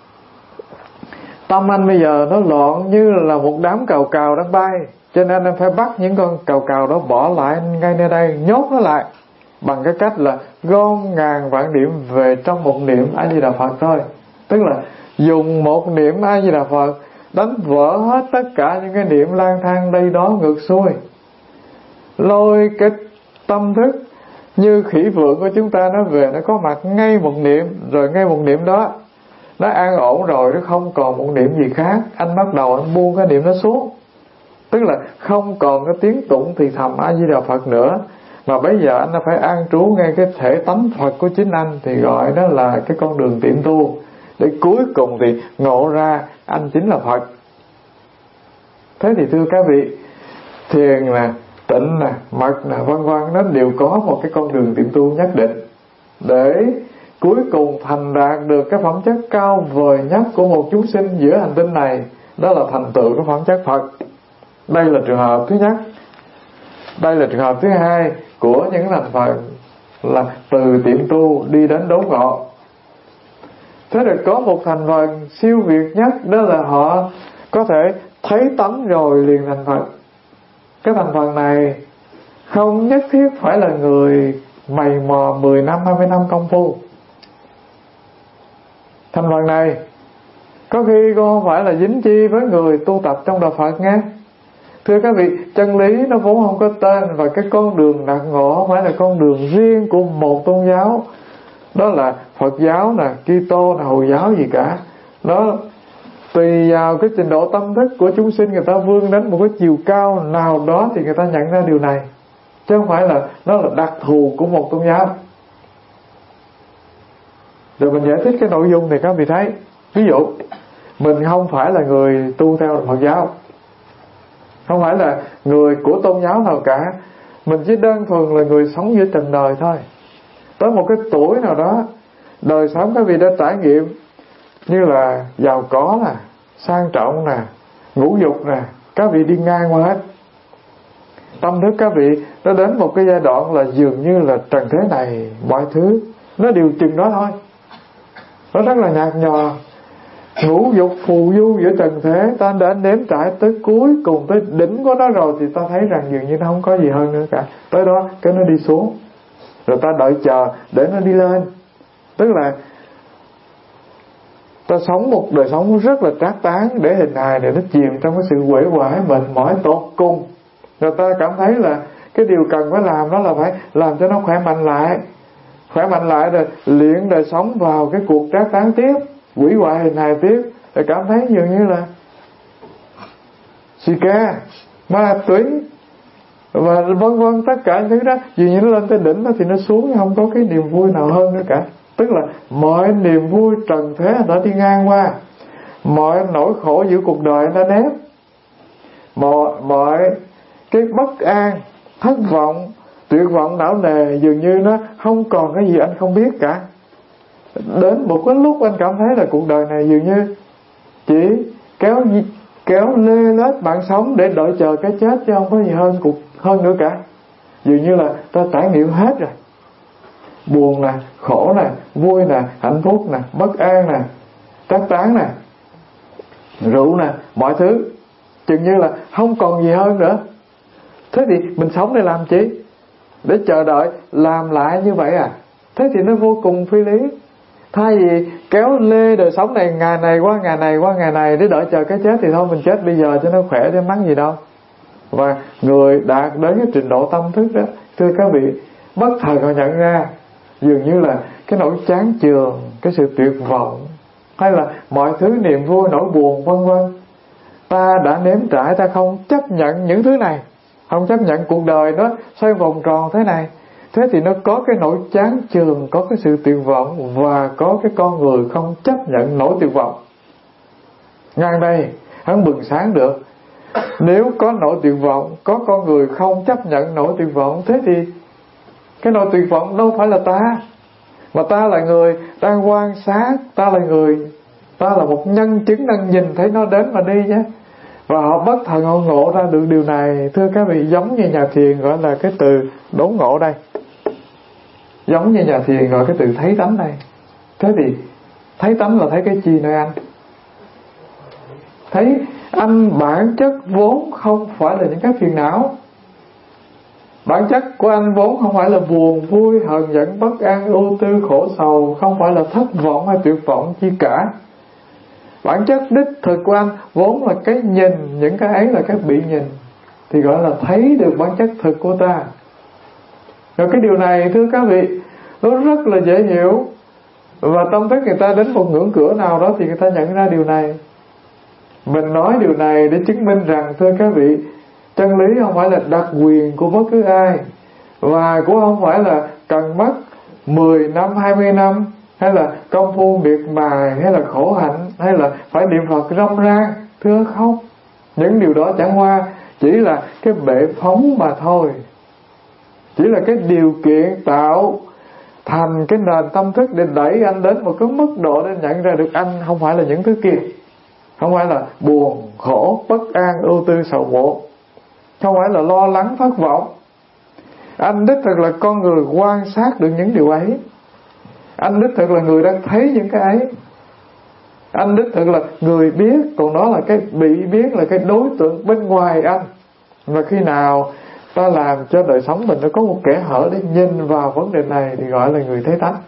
tâm anh bây giờ nó loạn như là một đám cào cào đang bay, cho nên anh phải bắt những con cào cào đó bỏ lại ngay nơi đây, nhốt nó lại bằng cái cách là gom ngàn vạn niệm về trong một niệm A Di Đà Phật thôi. Tức là dùng một niệm A Di Đà Phật đánh vỡ hết tất cả những cái niệm lang thang đây đó ngược xuôi, lôi cái tâm thức như khỉ vượng của chúng ta nó về, nó có mặt ngay một niệm, rồi ngay một niệm đó nó an ổn rồi, nó không còn một niệm gì khác, anh bắt đầu anh buông cái niệm nó xuống. Tức là không còn cái tiếng tụng thì thầm A Di Đà Phật nữa, mà bây giờ anh đã phải an trú ngay cái thể tánh Phật của chính anh, thì gọi đó là cái con đường tiệm tu, để cuối cùng thì ngộ ra anh chính là Phật. Thế thì thưa các vị, thiền nè, tịnh nè, mật nè, vân vân, nó đều có một cái con đường tiệm tu nhất định, để cuối cùng thành đạt được cái phẩm chất cao vời nhất của một chúng sinh giữa hành tinh này, đó là thành tựu cái phẩm chất Phật. Đây là trường hợp thứ nhất. Đây là trường hợp thứ hai của những thành phần là từ tiệm tu đi đến đốn ngộ. Thế rồi có một thành phần siêu việt nhất, đó là họ có thể thấy tánh rồi liền thành Phật. Cái thành phần này không nhất thiết phải là người mày mò mười năm, hai mươi năm công phu. Thành phần này có khi cũng không phải là dính chi với người tu tập trong đạo Phật nghe. Thưa các vị, chân lý nó vốn không có tên, và cái con đường đạt ngộ không phải là con đường riêng của một tôn giáo, đó là Phật giáo nè, Kitô nè, Hồi giáo gì cả. Nó tùy vào cái trình độ tâm thức của chúng sinh, người ta vươn đến một cái chiều cao nào đó thì người ta nhận ra điều này, chứ không phải là nó là đặc thù của một tôn giáo. Rồi mình giải thích cái nội dung này các vị thấy. Ví dụ, mình không phải là người tu theo Phật giáo, không phải là người của tôn giáo nào cả, mình chỉ đơn thuần là người sống giữa trần đời thôi. Tới một cái tuổi nào đó, đời sống các vị đã trải nghiệm như là giàu có nè, sang trọng nè, ngũ dục nè, các vị đi ngang qua hết. Tâm thức các vị nó đến một cái giai đoạn là dường như là trần thế này mọi thứ nó đều chừng đó thôi, nó rất là nhạt nhòa. Ngũ dục phù du giữa trần thế, ta đã nếm trải tới cuối cùng, tới đỉnh của nó rồi, thì ta thấy rằng dường như nó không có gì hơn nữa cả. Tới đó cái nó đi xuống, rồi ta đợi chờ để nó đi lên. Tức là ta sống một đời sống rất là trác tán, để hình hài để nó chìm trong cái sự uể oải mệt mỏi tột cùng. Rồi ta cảm thấy là cái điều cần phải làm đó là phải làm cho nó khỏe mạnh lại, khỏe mạnh lại rồi luyện đời sống vào cái cuộc trác tán tiếp, quỷ hoại hình hài tiếp, rồi cảm thấy dường như là xì ke, ma túy và vân vân, tất cả những thứ đó dường như nó lên tới đỉnh đó thì nó xuống, không có cái niềm vui nào hơn nữa cả. Tức là mọi niềm vui trần thế đã đi ngang qua, mọi nỗi khổ giữa cuộc đời đã nếm, mọi, mọi cái bất an, thất vọng, tuyệt vọng, não nề, dường như nó không còn cái gì anh không biết cả. Đến một cái lúc anh cảm thấy là cuộc đời này dường như chỉ kéo kéo lê lết bạn sống để đợi chờ cái chết, chứ không có gì hơn cuộc hơn nữa cả. Dường như là ta trải nghiệm hết rồi, buồn nè, khổ nè, vui nè, hạnh phúc nè, bất an nè, trác tán nè, rượu nè, mọi thứ chừng như là không còn gì hơn nữa. Thế thì mình sống để làm chi? Để chờ đợi làm lại như vậy à? Thế thì nó vô cùng phi lý. Thay vì kéo lê đời sống này ngày này qua ngày này qua ngày này để đợi chờ cái chết, thì thôi mình chết bây giờ cho nó khỏe, để mắng gì đâu. Và người đạt đến cái trình độ tâm thức đó, thưa các vị, bất thời họ nhận ra dường như là cái nỗi chán chường, cái sự tuyệt vọng, hay là mọi thứ niềm vui nỗi buồn vân vân. Ta đã nếm trải, ta không chấp nhận những thứ này, không chấp nhận cuộc đời nó xoay vòng tròn thế này. Thế thì nó có cái nỗi chán chường, có cái sự tuyệt vọng, và có cái con người không chấp nhận nỗi tuyệt vọng. Ngang đây hắn bừng sáng được. Nếu có nỗi tuyệt vọng, có con người không chấp nhận nỗi tuyệt vọng, thế thì cái nỗi tuyệt vọng đâu phải là ta, mà ta là người đang quan sát, ta là người, ta là một nhân chứng đang nhìn thấy nó đến mà đi nhé. Và họ bất thần họ ngộ ra được điều này. Thưa các vị, giống như nhà thiền gọi là cái từ đốn ngộ đây, giống như nhà thiền gọi cái từ thấy tánh đây. Thế thì thấy tánh là thấy cái chi nơi anh? Thấy anh bản chất vốn không phải là những cái phiền não. Bản chất của anh vốn không phải là buồn, vui, hờn giận, bất an, ưu tư, khổ sầu, không phải là thất vọng hay tuyệt vọng chi cả. Bản chất đích thực của anh vốn là cái nhìn, những cái ấy là cái bị nhìn, thì gọi là thấy được bản chất thực của ta. Rồi cái điều này thưa các vị, nó rất là dễ hiểu. Và tâm thức người ta đến một ngưỡng cửa nào đó thì người ta nhận ra điều này. Mình nói điều này để chứng minh rằng, thưa các vị, chân lý không phải là đặc quyền của bất cứ ai, và cũng không phải là cần mất mười năm, hai mươi năm, hay là công phu miệt mài, hay là khổ hạnh, hay là phải niệm Phật râm ran. Thưa không, những điều đó chẳng qua chỉ là cái bệ phóng mà thôi, chỉ là cái điều kiện tạo thành cái nền tâm thức để đẩy anh đến một cái mức độ để nhận ra được anh không phải là những thứ kia, không phải là buồn, khổ, bất an, ưu tư, sầu muộn, không phải là lo lắng, thất vọng. Anh đích thực là con người quan sát được những điều ấy. Anh đích thực là người đang thấy những cái ấy. Anh đích thực là người biết, còn đó là cái bị biết, là cái đối tượng bên ngoài anh. Và khi nào ta làm cho đời sống mình nó có một kẽ hở để nhìn vào vấn đề này thì gọi là người thấy tánh.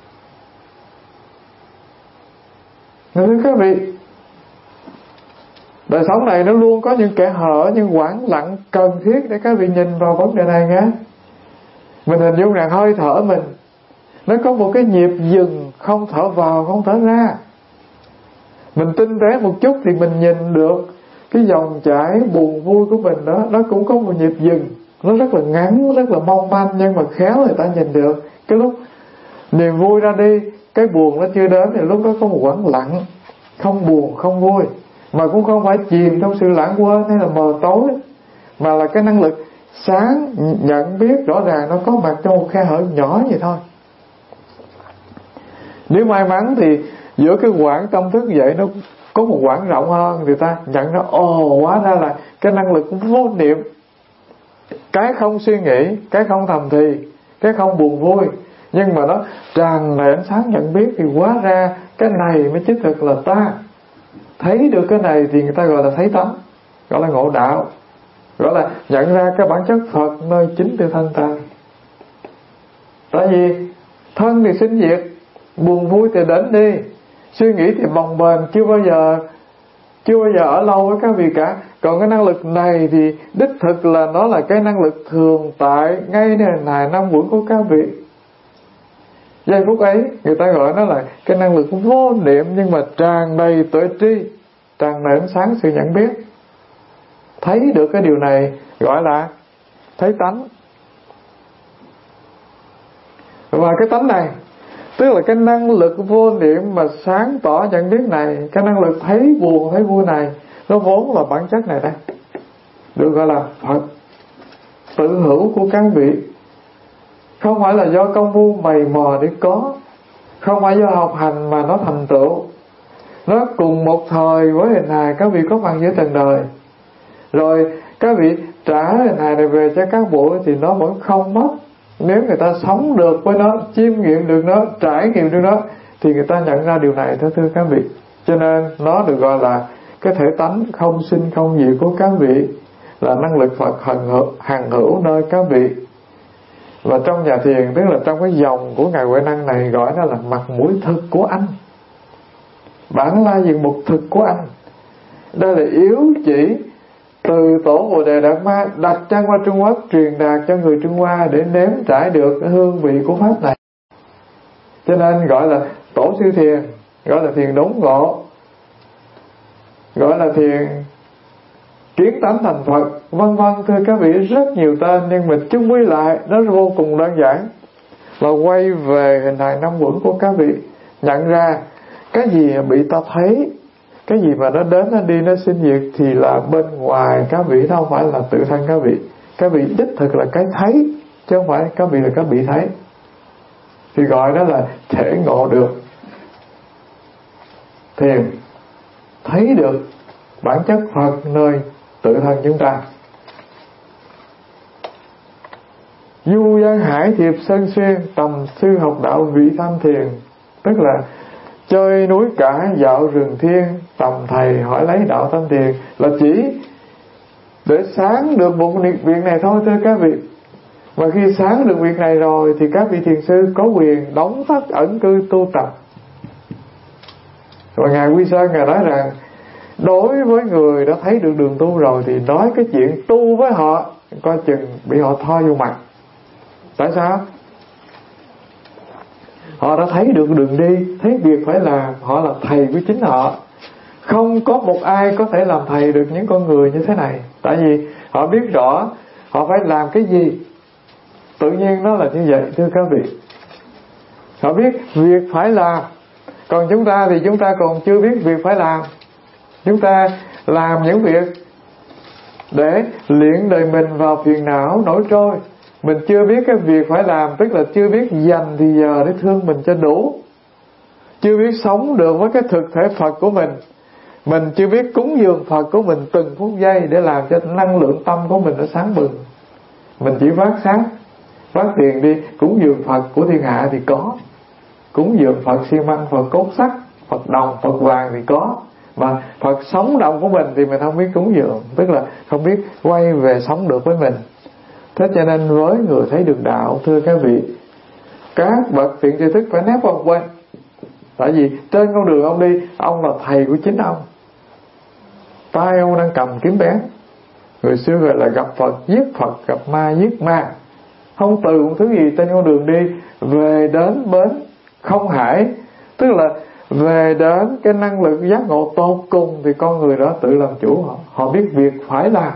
Thưa các vị, đời sống này nó luôn có những kẽ hở, những khoảng lặng cần thiết để các vị nhìn vào vấn đề này nhé. Mình hình dung rằng hơi thở mình nó có một cái nhịp dừng, không thở vào, không thở ra. Mình tinh tế một chút thì mình nhìn được cái dòng chảy buồn vui của mình đó, nó cũng có một nhịp dừng. Nó rất là ngắn, rất là mong manh, nhưng mà khéo người ta nhìn được. Cái lúc niềm vui ra đi, cái buồn nó chưa đến, thì lúc đó có một khoảng lặng, không buồn, không vui, mà cũng không phải chìm trong sự lãng quên hay là mờ tối, mà là cái năng lực sáng nhận biết rõ ràng nó có mặt trong một khe hở nhỏ vậy thôi. Nếu may mắn thì giữa cái quãng tâm thức vậy nó có một quãng rộng hơn, người ta nhận ra ồ, hóa ra là cái năng lực vô niệm, cái không suy nghĩ, cái không thầm thì, cái không buồn vui, nhưng mà nó tràn đầy ánh sáng nhận biết, thì hóa ra cái này mới chính thực là ta. Thấy được cái này thì người ta gọi là thấy tánh, gọi là ngộ đạo, gọi là nhận ra cái bản chất Phật nơi chính từ thân ta. Tại vì thân thì sinh diệt, buồn vui thì đến đi, suy nghĩ thì bồng bềnh, chưa bao giờ chưa bao giờ ở lâu với các vị cả. Còn cái năng lực này thì đích thực là nó là cái năng lực thường tại ngay nơi này năm buổi của các vị. Giây phút ấy người ta gọi nó là cái năng lực vô niệm, nhưng mà tràn đầy tuệ tri, tràn đầy ánh sáng sự nhận biết. Thấy được cái điều này gọi là thấy tánh. Và cái tánh này tức là cái năng lực vô niệm mà sáng tỏ nhận biết này, cái năng lực thấy buồn thấy vui này, nó vốn là bản chất này đây, được gọi là Phật tự hữu của các vị. Không phải là do công phu mày mò để có, không phải do học hành mà nó thành tựu. Nó cùng một thời với hình hài các vị có mặt giữa trần đời, rồi các vị trả hình hài này về cho các bộ thì nó vẫn không mất. Nếu người ta sống được với nó, chiêm nghiệm được nó, trải nghiệm được nó, thì người ta nhận ra điều này, thưa thưa các vị. Cho nên nó được gọi là cái thể tánh không sinh không diệt của các vị, là năng lực Phật hằng hữu, hằng hữu nơi các vị. Và trong nhà thiền, tức là trong cái dòng của Ngài Huệ Năng này, gọi nó là mặt mũi thực của anh, bản lai diện mục thực của anh. Đây là yếu chỉ từ tổ Bồ Đề Đạt Ma đặt chân qua Trung Quốc, truyền đạt cho người Trung Hoa để nếm trải được cái hương vị của pháp này. Cho nên gọi là tổ sư thiền, gọi là thiền đốn ngộ, gọi là thiền kiến tánh thành Phật, vân vân. Thưa các vị, rất nhiều tên, nhưng mà chung quy lại nó vô cùng đơn giản là quay về hình hài năm uẩn của các vị, nhận ra cái gì bị ta thấy, cái gì mà nó đến nó đi nó sinh diệt thì là bên ngoài các vị, đâu phải là tự thân các vị. Các vị đích thực là cái thấy, chứ không phải các vị là các vị thấy, thì gọi đó là thể ngộ được thiền, thấy được bản chất Phật nơi tự thân chúng ta. Du gian hải thiệp sơn xuyên, tầm sư học đạo vị tham thiền. Tức là chơi núi cả dạo rừng thiên, tầm thầy hỏi lấy đạo tâm thiền, là chỉ để sáng được một việc này thôi thưa các vị. Và khi sáng được việc này rồi thì các vị thiền sư có quyền đóng thất ẩn cư tu tập. Và Ngài Quy Sơn Ngài nói rằng đối với người đã thấy được đường tu rồi thì nói cái chuyện tu với họ coi chừng bị họ tho vô mặt. Tại sao? Họ đã thấy được đường đi, thấy việc phải làm, họ là thầy của chính họ. Không có một ai có thể làm thầy được những con người như thế này. Tại vì họ biết rõ họ phải làm cái gì, tự nhiên nó là như vậy thưa các vị. Họ biết việc phải làm. Còn chúng ta thì chúng ta còn chưa biết việc phải làm. Chúng ta làm những việc để luyện đời mình vào phiền não nổi trôi. Mình chưa biết cái việc phải làm, tức là chưa biết dành thì giờ để thương mình cho đủ, chưa biết sống được với cái thực thể Phật của mình. Mình chưa biết cúng dường Phật của mình từng phút giây để làm cho năng lượng tâm của mình nó sáng bừng. Mình chỉ phát sáng, phát tiền đi cúng dường Phật của thiên hạ thì có, cúng dường Phật xi măng, Phật cốt sắt, Phật đồng, Phật vàng thì có, mà Phật sống động của mình thì mình không biết cúng dường, tức là không biết quay về sống được với mình. Thế cho nên với người thấy được đạo, thưa các vị, các bậc thiện tri thức phải nép vào quên. Tại vì trên con đường ông đi, ông là thầy của chính ông, tay ông đang cầm kiếm bén. Người xưa gọi là gặp Phật giết Phật, gặp ma giết ma. Không từ một thứ gì trên con đường đi, về đến bến không hải, tức là về đến cái năng lực giác ngộ tột cùng, thì con người đó tự làm chủ họ, họ biết việc phải làm.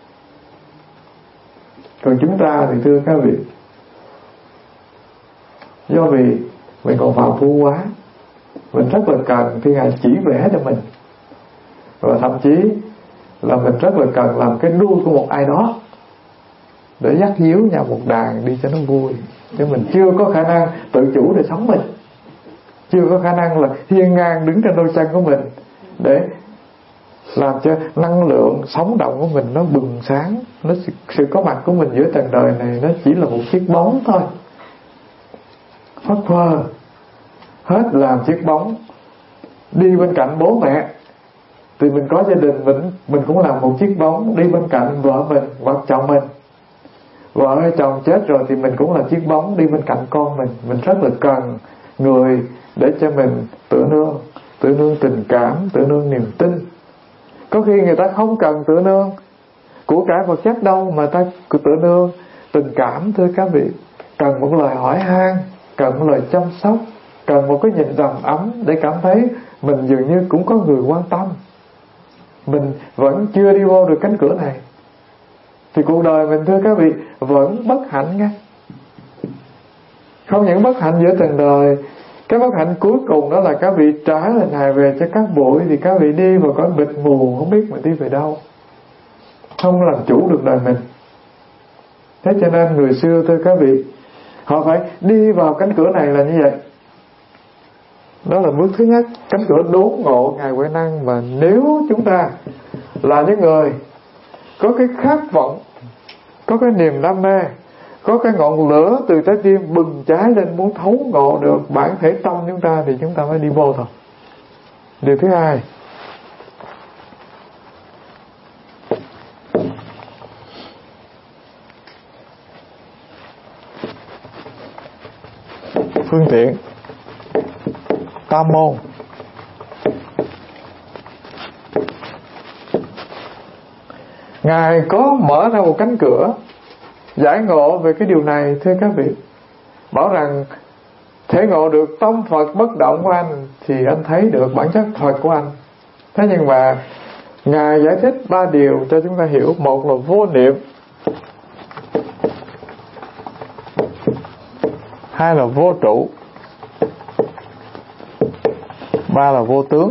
Còn chúng ta thì thưa các vị, do vì mình còn phạm phu quá, mình rất là cần thiên hạ chỉ vẽ cho mình, và thậm chí là mình rất là cần làm cái đuôi của một ai đó để dắt díu nhau một đàn đi cho nó vui. Chứ mình chưa có khả năng tự chủ để sống mình, chưa có khả năng là hiên ngang đứng trên đôi chân của mình để làm cho năng lượng sống động của mình nó bừng sáng. Nó sự có mặt của mình giữa trần đời này nó chỉ là một chiếc bóng thôi, phất phơ hết làm chiếc bóng. Đi bên cạnh bố mẹ thì mình có gia đình, mình mình cũng làm một chiếc bóng đi bên cạnh vợ mình hoặc chồng mình. Vợ hay chồng chết rồi thì mình cũng là chiếc bóng đi bên cạnh con mình. Mình rất là cần người để cho mình tựa nương, tựa nương tình cảm, tựa nương niềm tin. Có khi người ta không cần tựa nương của cải vật chất đâu, mà ta tựa nương tình cảm thưa các vị. Cần một lời hỏi han, cần một lời chăm sóc, cần một cái nhìn đầm ấm để cảm thấy mình dường như cũng có người quan tâm. Mình vẫn chưa đi vô được cánh cửa này thì cuộc đời mình thưa các vị vẫn bất hạnh nghe. Không những bất hạnh giữa trần đời, cái bất hạnh cuối cùng đó là các vị trả hình hài về cho các bụi, thì các vị đi vào cõi bịt mù, không biết mình đi về đâu, không làm chủ được đời mình. Thế cho nên người xưa thưa các vị, họ phải đi vào cánh cửa này là như vậy. Đó là bước thứ nhất, cánh cửa đốn ngộ Ngài Huệ Năng. Mà nếu chúng ta là những người có cái khát vọng, có cái niềm đam mê, có cái ngọn lửa từ trái tim bừng cháy lên muốn thấu ngộ được bản thể tâm chúng ta, thì chúng ta mới đi vô thôi. Điều thứ hai, phương tiện tam môn. Ngài có mở ra một cánh cửa giải ngộ về cái điều này thưa các vị. Bảo rằng thể ngộ được tâm Phật bất động của anh thì anh thấy được bản chất Phật của anh. Thế nhưng mà Ngài giải thích ba điều cho chúng ta hiểu. Một là vô niệm, hai là vô trụ, ba là vô tướng.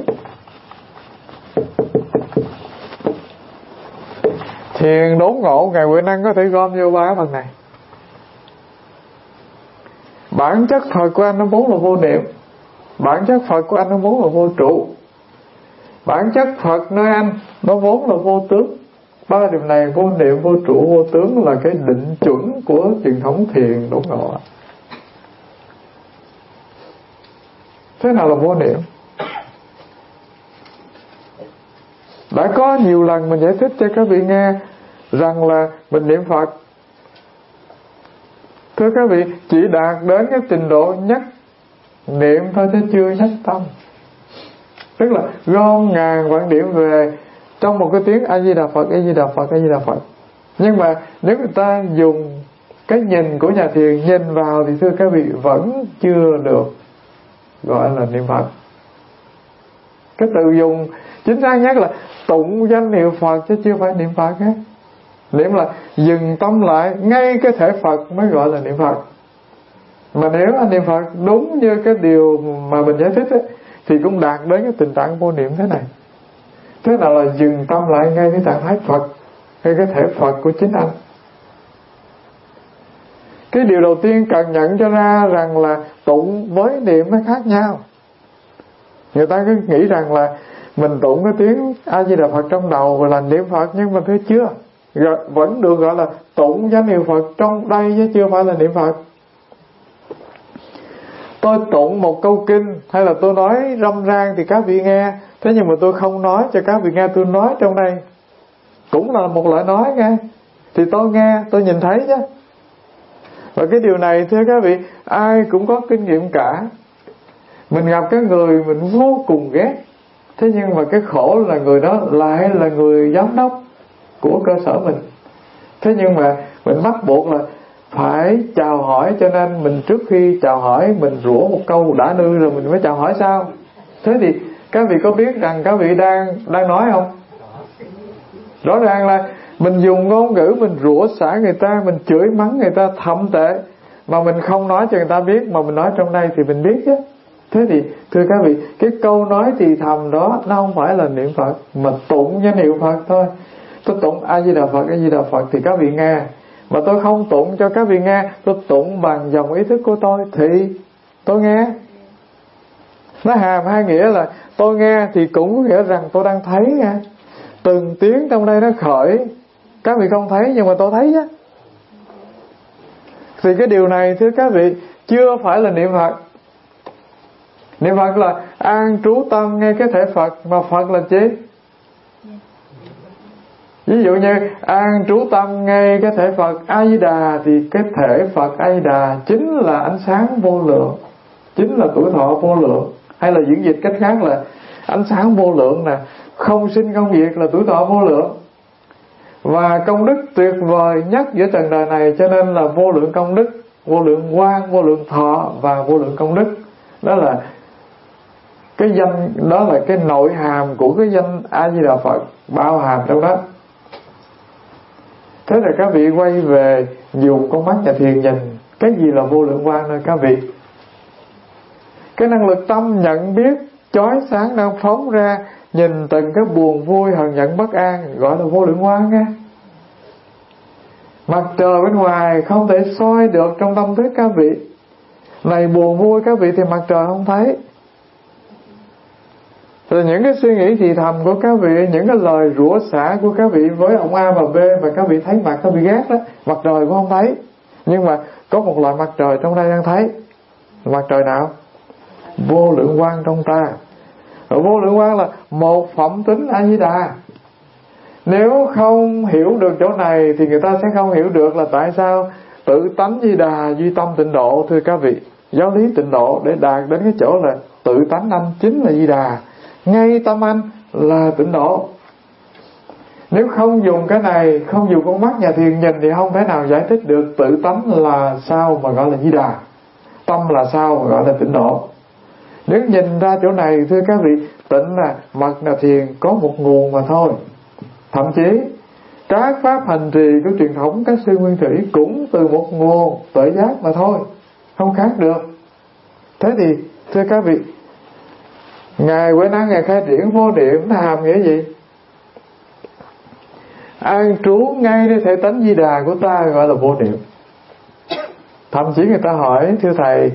Thiền đốn ngộ Ngài Huệ Năng có thể gom vô ba phần này. Bản chất Phật của anh nó vốn là vô niệm, bản chất Phật của anh nó vốn là vô trụ, bản chất Phật nơi anh nó vốn là vô tướng. Ba điều này, vô niệm, vô trụ, vô tướng, là cái định chuẩn của truyền thống thiền đốn ngộ. Thế nào là vô niệm? Đã có nhiều lần mình giải thích cho các vị nghe rằng là mình niệm Phật, thưa các vị, chỉ đạt đến cái trình độ nhất niệm thôi chứ chưa nhất tâm. Tức là gom ngàn vạn điểm về trong một cái tiếng A Di Đà Phật, A Di Đà Phật, A Di Đà Phật. Nhưng mà nếu người ta dùng cái nhìn của nhà thiền nhìn vào thì thưa các vị vẫn chưa được gọi là niệm Phật. Cái từ dùng chính xác nhất là tụng danh hiệu Phật chứ chưa phải niệm Phật hết. Niệm là dừng tâm lại ngay cái thể Phật mới gọi là niệm Phật. Mà nếu anh niệm Phật đúng như cái điều mà mình giải thích ấy, thì cũng đạt đến cái tình trạng vô niệm thế này. Thế nào là dừng tâm lại ngay cái trạng thái Phật, ngay cái thể Phật của chính anh. Cái điều đầu tiên cần nhận cho ra rằng là tụng với niệm nó khác nhau. Người ta cứ nghĩ rằng là mình tụng cái tiếng A Di Đà Phật trong đầu và là niệm Phật, nhưng mà thưa chưa, vẫn được gọi là tụng danh hiệu Phật trong đây chứ chưa phải là niệm Phật. Tôi tụng một câu kinh hay là tôi nói râm ran thì các vị nghe, thế nhưng mà tôi không nói cho các vị nghe, tôi nói trong đây cũng là một lời nói nghe, thì tôi nghe, tôi nhìn thấy chứ. Và cái điều này thưa các vị, ai cũng có kinh nghiệm cả. Mình gặp cái người mình vô cùng ghét, thế nhưng mà cái khổ là người đó lại là người giám đốc của cơ sở mình. Thế nhưng mà mình bắt buộc là phải chào hỏi, cho nên mình trước khi chào hỏi mình rủa một câu đã nư rồi mình mới chào hỏi sao. Thế thì các vị có biết rằng các vị đang đang nói không? Rõ ràng là mình dùng ngôn ngữ mình rủa xả người ta, mình chửi mắng người ta thậm tệ, mà mình không nói cho người ta biết, mà mình nói trong đây thì mình biết chứ. Thế thì thưa các vị, cái câu nói thì thầm đó nó không phải là niệm Phật, mà tụng danh hiệu Phật thôi. Tôi tụng A Di Đà Phật, A Di Đà Phật thì các vị nghe, mà tôi không tụng cho các vị nghe, tôi tụng bằng dòng ý thức của tôi thì tôi nghe. Nó hàm hai nghĩa là tôi nghe thì cũng có nghĩa rằng tôi đang thấy nghe. Từng tiếng trong đây nó khởi, các vị không thấy nhưng mà tôi thấy chứ. Thì cái điều này thưa các vị chưa phải là niệm Phật. Niệm Phật là an trú tâm ngay cái thể Phật, mà Phật là chi? Ví dụ như an trú tâm ngay cái thể Phật A Di Đà, thì cái thể Phật A Di Đà chính là ánh sáng vô lượng, chính là tuổi thọ vô lượng. Hay là diễn dịch cách khác là ánh sáng vô lượng nè, không sinh không diệt là tuổi thọ vô lượng. Và công đức tuyệt vời nhất giữa trần đời này, cho nên là vô lượng công đức, vô lượng quang, vô lượng thọ và vô lượng công đức. Đó là cái danh, đó là cái nội hàm của cái danh A Di Đà Phật bao hàm trong đó. Thế là các vị quay về dùng con mắt nhà thiền nhìn cái gì là vô lượng quang nơi các vị. Cái năng lực tâm nhận biết chói sáng đang phóng ra, nhìn từng cái buồn vui hờn giận bất an, gọi là vô lượng quang nghe. Mặt trời bên ngoài không thể soi được trong tâm thức các vị. Này buồn vui các vị thì mặt trời không thấy. Rồi những cái suy nghĩ thì thầm của các vị, những cái lời rủa xả của các vị với ông A và B, và các vị thấy mặt các vị ghét đó, mặt trời cũng không thấy. Nhưng mà có một loại mặt trời trong đây đang thấy. Mặt trời nào? Vô lượng quang trong ta. Rồi vô lượng quang là một phẩm tính A Di Đà. Nếu không hiểu được chỗ này thì người ta sẽ không hiểu được là tại sao tự tánh Di Đà duy tâm tịnh độ. Thưa các vị, giáo lý tịnh độ để đạt đến cái chỗ là tự tánh anh chính là Di Đà, ngay tâm anh là tịnh độ. Nếu không dùng cái này, không dùng con mắt nhà thiền nhìn thì không thể nào giải thích được tự tánh là sao mà gọi là Di Đà. tâm là sao mà gọi là tịnh độ? Nếu nhìn ra chỗ này, thưa các vị, tịnh là mật là thiền có một nguồn mà thôi. Thậm chí các pháp hành trì của truyền thống các sư nguyên thủy cũng từ một nguồn tuệ giác mà thôi, không khác được. Thế thì thưa các vị, Ngài Huệ Năng Ngài khai triển vô niệm nó hàm nghĩa gì? An trú ngay nơi thể tánh Di Đà của ta gọi là vô niệm. Thậm chí người ta hỏi, thưa thầy,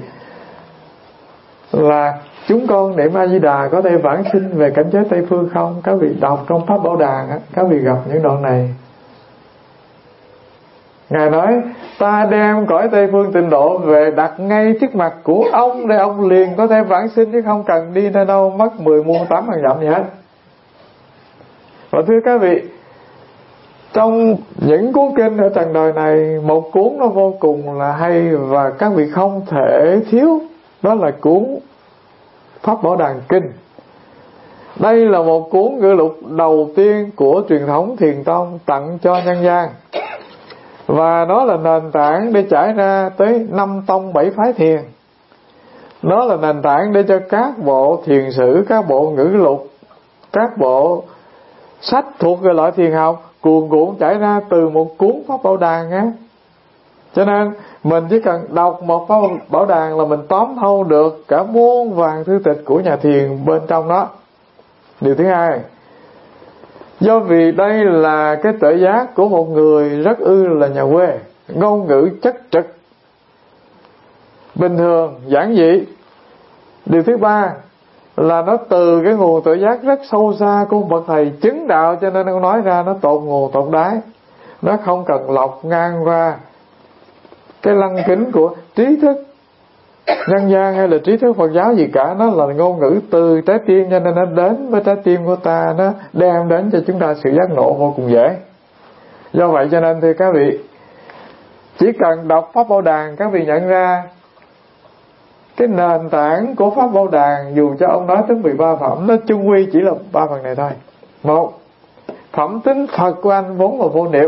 là chúng con niệm A Di Đà có thể vãng sinh về cảnh giới Tây Phương không? Các vị đọc trong Pháp Bảo Đàn á, các vị gặp những đoạn này. Ngài nói ta đem cõi Tây Phương tịnh độ về đặt ngay trước mặt của ông, để ông liền có thể vãng sinh, chứ không cần đi nơi đâu mất mười muôn tám ngàn dặm gì hết. Và thưa các vị, trong những cuốn kinh ở trần đời này, một cuốn nó vô cùng là hay và các vị không thể thiếu, đó là cuốn Pháp Bảo Đàn Kinh. Đây là một cuốn ngữ lục đầu tiên của truyền thống Thiền Tông tặng cho nhân gian, và nó là nền tảng để trải ra tới năm tông bảy phái thiền. Nó là nền tảng để cho các bộ thiền sử, các bộ ngữ lục, các bộ sách thuộc về loại thiền học cuồn cuộn trải ra từ một cuốn Pháp Bảo Đàn á. Cho nên mình chỉ cần đọc một Pháp Bảo Đàn là mình tóm thâu được cả muôn vàn thư tịch của nhà thiền bên trong đó. Điều thứ hai, do vì đây là cái tuệ giác của một người rất ư là nhà quê, ngôn ngữ chất trực, bình thường, giản dị. Điều thứ ba là nó từ cái nguồn tuệ giác rất sâu xa của bậc thầy chứng đạo, cho nên nó nói ra nó tột nguồn tột đáy. Nó không cần lọc ngang qua cái lăng kính của trí thức nhân gian hay là trí thức Phật giáo gì cả. Nó là ngôn ngữ từ trái tim, cho nên nó đến với trái tim của ta, nó đem đến cho chúng ta sự giác ngộ vô cùng dễ. Do vậy cho nên thưa các vị, chỉ cần đọc Pháp Bảo Đàn, các vị nhận ra cái nền tảng của Pháp Bảo Đàn, dù cho ông nói tới mười ba phẩm, nó chung quy chỉ là ba phần này thôi. Một, phẩm tính Phật của anh vốn là vô niệm.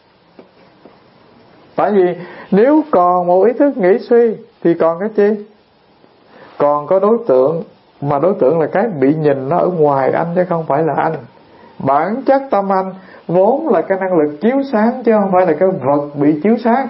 Tại vì nếu còn một ý thức nghĩ suy thì còn cái chi? Còn có đối tượng, mà đối tượng là cái bị nhìn nó ở ngoài anh chứ không phải là anh. Bản chất tâm anh vốn là cái năng lực chiếu sáng, chứ không phải là cái vật bị chiếu sáng.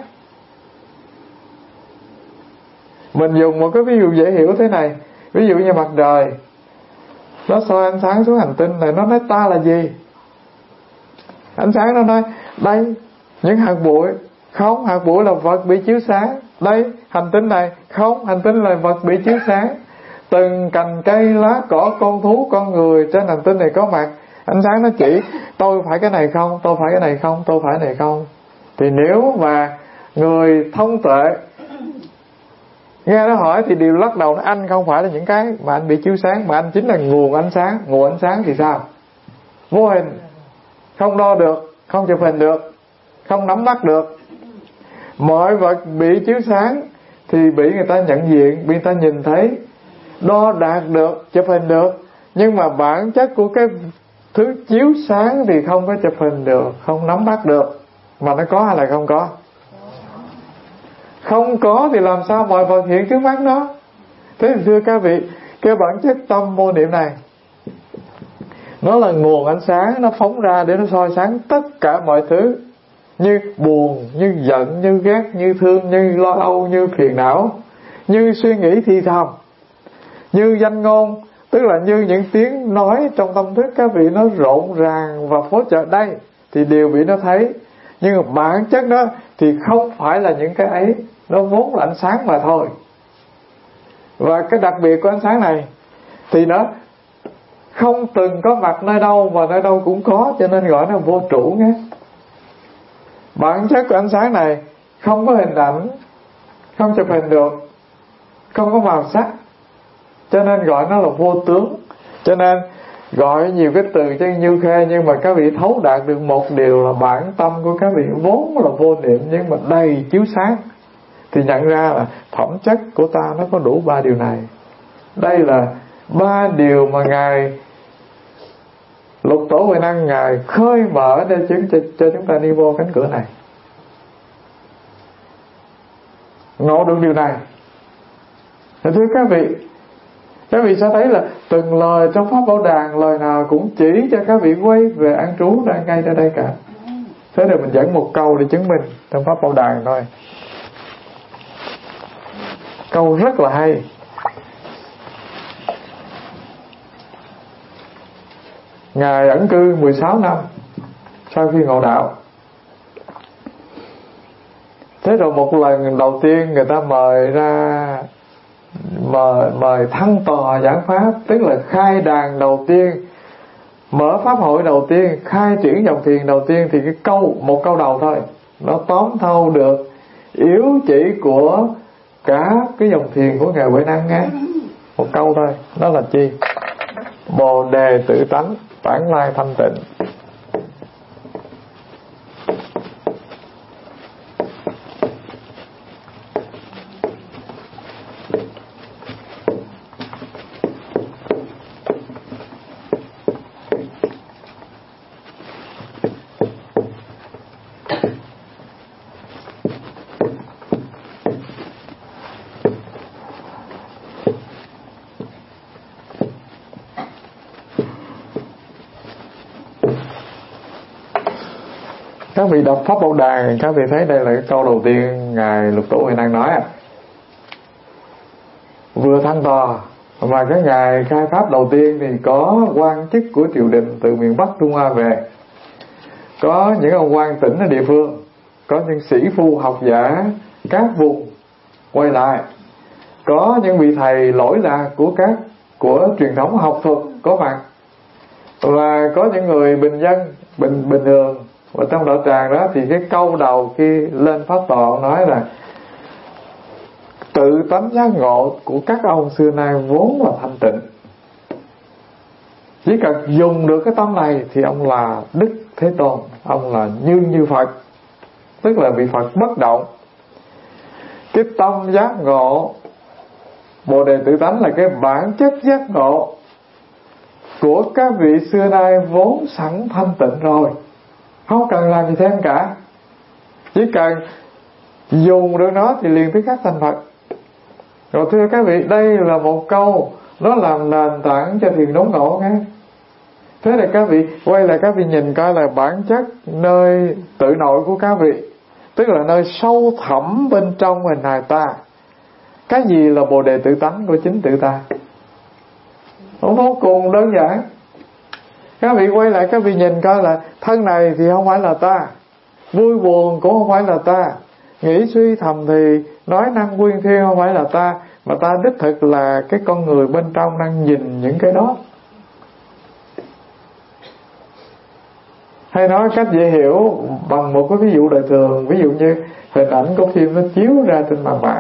Mình dùng một cái ví dụ dễ hiểu thế này. Ví dụ như mặt trời, nó soi ánh sáng xuống hành tinh này, nó nói ta là gì? Ánh sáng nó nói đây, những hạt bụi. Không, hạt bụi là vật bị chiếu sáng. Đây, hành tinh này. Không, hành tinh là vật bị chiếu sáng. Từng cành cây, lá cỏ, con thú, con người trên hành tinh này có mặt. Ánh sáng nó chỉ tôi phải cái này không, tôi phải cái này không, tôi phải cái này không. Thì nếu mà người thông tuệ nghe nó hỏi thì đều lắc đầu, anh không phải là những cái mà anh bị chiếu sáng, mà anh chính là nguồn ánh sáng. Nguồn ánh sáng thì sao? Vô hình, không đo được, không chụp hình được, không nắm bắt được. Mọi vật bị chiếu sáng thì bị người ta nhận diện, bị người ta nhìn thấy, đo đạt được, chụp hình được. Nhưng mà bản chất của cái thứ chiếu sáng thì không có chụp hình được, không nắm bắt được. Mà nó có hay là không có? Không có thì làm sao mọi vật hiện trước mắt nó? Thế thì thưa các vị, cái bản chất tâm vô niệm này, nó là nguồn ánh sáng, nó phóng ra để nó soi sáng tất cả mọi thứ. Như buồn, như giận, như ghét, như thương, như lo âu, như phiền não, như suy nghĩ thi thầm, như danh ngôn. Tức là như những tiếng nói trong tâm thức các vị nó rộn ràng và phối trợ đây thì đều bị nó thấy. Nhưng mà bản chất đó thì không phải là những cái ấy, nó vốn là ánh sáng mà thôi. Và cái đặc biệt của ánh sáng này thì nó không từng có mặt nơi đâu mà nơi đâu cũng có, cho nên gọi nó vô trụ nghe. Bản chất của ánh sáng này không có hình ảnh, không chụp hình được, không có màu sắc, cho nên gọi nó là vô tướng. Cho nên gọi nhiều cái từ chứ như khê, nhưng mà các vị thấu đạt được một điều là bản tâm của các vị vốn là vô niệm, nhưng mà đầy chiếu sáng. Thì nhận ra là phẩm chất của ta nó có đủ ba điều này. Đây là ba điều mà Ngài Lục Tổ Huệ Năng Ngài khơi mở để chứng cho, cho chúng ta đi vô cánh cửa này. Ngộ được điều này Thưa các vị, các vị sẽ thấy là từng lời trong Pháp Bảo Đàn, lời nào cũng chỉ cho các vị quay về an trú đang ngay ra đây cả. Thế rồi mình dẫn một câu để chứng minh trong Pháp Bảo Đàn thôi. Câu rất là hay. Ngài ẩn cư mười sáu năm sau khi ngộ đạo. Thế rồi một lần đầu tiên người ta mời ra, mời, mời thăng tòa giảng pháp, tức là khai đàn đầu tiên, mở pháp hội đầu tiên, khai triển dòng thiền đầu tiên, thì cái câu, một câu đầu thôi, nó tóm thâu được yếu chỉ của cả cái dòng thiền của Ngài Huệ Năng nghe. Một câu thôi, đó là chi? Bồ đề tự tánh, bản lai thanh tịnh. Các vị đọc Pháp Bảo Đàn, các vị thấy đây là cái câu đầu tiên Ngài Lục Tổ Huệ Năng nói à. Vừa thăng tòa mà cái ngày khai pháp đầu tiên thì có quan chức của triều đình từ miền Bắc Trung Hoa về, có những ông quan tỉnh ở địa phương, có những sĩ phu học giả các vùng quay lại, có những vị thầy lỗi lạc của các của truyền thống học thuật có mặt, và có những người bình dân bình bình thường. Và trong đạo tràng đó thì cái câu đầu khi lên pháp tọa nói là tự tánh giác ngộ của các ông xưa nay vốn là thanh tịnh. Chỉ cần dùng được cái tâm này thì ông là Đức Thế Tôn, ông là như như Phật, tức là vị Phật bất động. Cái tâm giác ngộ Bồ đề tự tánh là cái bản chất giác ngộ của các vị xưa nay vốn sẵn thanh tịnh rồi, không cần làm gì thêm cả. Chỉ cần dùng được nó thì liền tới khắc thành Phật. Rồi thưa các vị, đây là một câu nó làm nền tảng cho thiền đốn ngộ nghe. Thế là các vị quay lại, các vị nhìn coi là bản chất nơi tự nội của các vị, tức là nơi sâu thẳm bên trong hình hài ta. Cái gì là bồ đề tự tánh của chính tự ta? Nó vô cùng đơn giản. Các vị quay lại, các vị nhìn coi là thân này thì không phải là ta, vui buồn cũng không phải là ta, nghĩ suy thầm thì nói năng quyên thiên không phải là ta, mà ta đích thực là cái con người bên trong đang nhìn những cái đó. Hay nói cách dễ hiểu bằng một cái ví dụ đời thường, ví dụ như hình ảnh của phim nó chiếu ra trên màn bạc,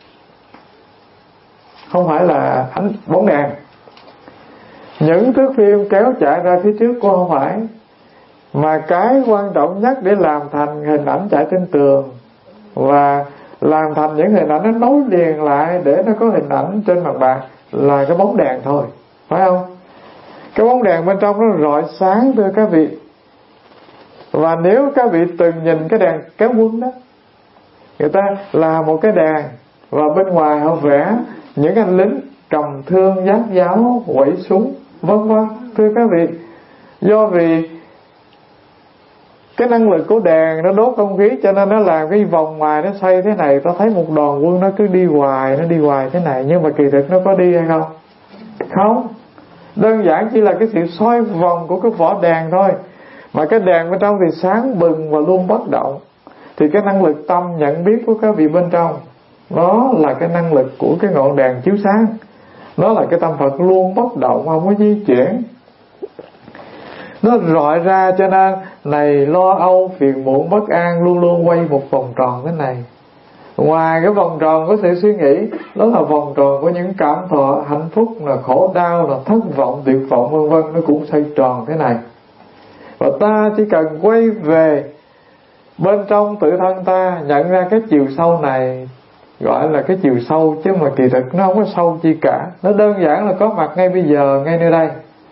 không phải là ánh bóng đèn. Những thước phim kéo chạy ra phía trước cũng không phải, mà cái quan trọng nhất để làm thành hình ảnh chạy trên tường và làm thành những hình ảnh nó nối liền lại để nó có hình ảnh trên mặt bàn là cái bóng đèn thôi, phải không? Cái bóng đèn bên trong nó rọi sáng thưa các vị. Và nếu các vị từng nhìn cái đèn kéo quân đó, người ta làm một cái đèn và bên ngoài họ vẽ những anh lính cầm thương giáp giáo quẩy súng vân vân. Thưa các vị, do vì cái năng lực của đèn nó đốt không khí cho nên nó làm cái vòng ngoài nó xoay thế này, ta thấy một đoàn quân nó cứ đi hoài, nó đi hoài thế này, nhưng mà kỳ thực nó có đi hay không? Không. Đơn giản chỉ là cái sự xoay vòng của cái vỏ đèn thôi. Mà cái đèn bên trong thì sáng bừng và luôn bất động. Thì cái năng lực tâm nhận biết của các vị bên trong, nó là cái năng lực của cái ngọn đèn chiếu sáng. Nó là cái tâm Phật luôn bất động, không có di chuyển. Nó rọi ra cho nên này lo âu, phiền muộn, bất an luôn luôn quay một vòng tròn thế này. Ngoài cái vòng tròn của sự suy nghĩ, đó là vòng tròn của những cảm thọ hạnh phúc, là khổ đau, là thất vọng, tuyệt vọng vân vân, nó cũng xoay tròn thế này. Và ta chỉ cần quay về bên trong tự thân ta, nhận ra cái chiều sâu này, gọi là cái chiều sâu, chứ mà kỳ thực nó không có sâu chi cả. Nó đơn giản là có mặt ngay bây giờ, ngay nơi đây.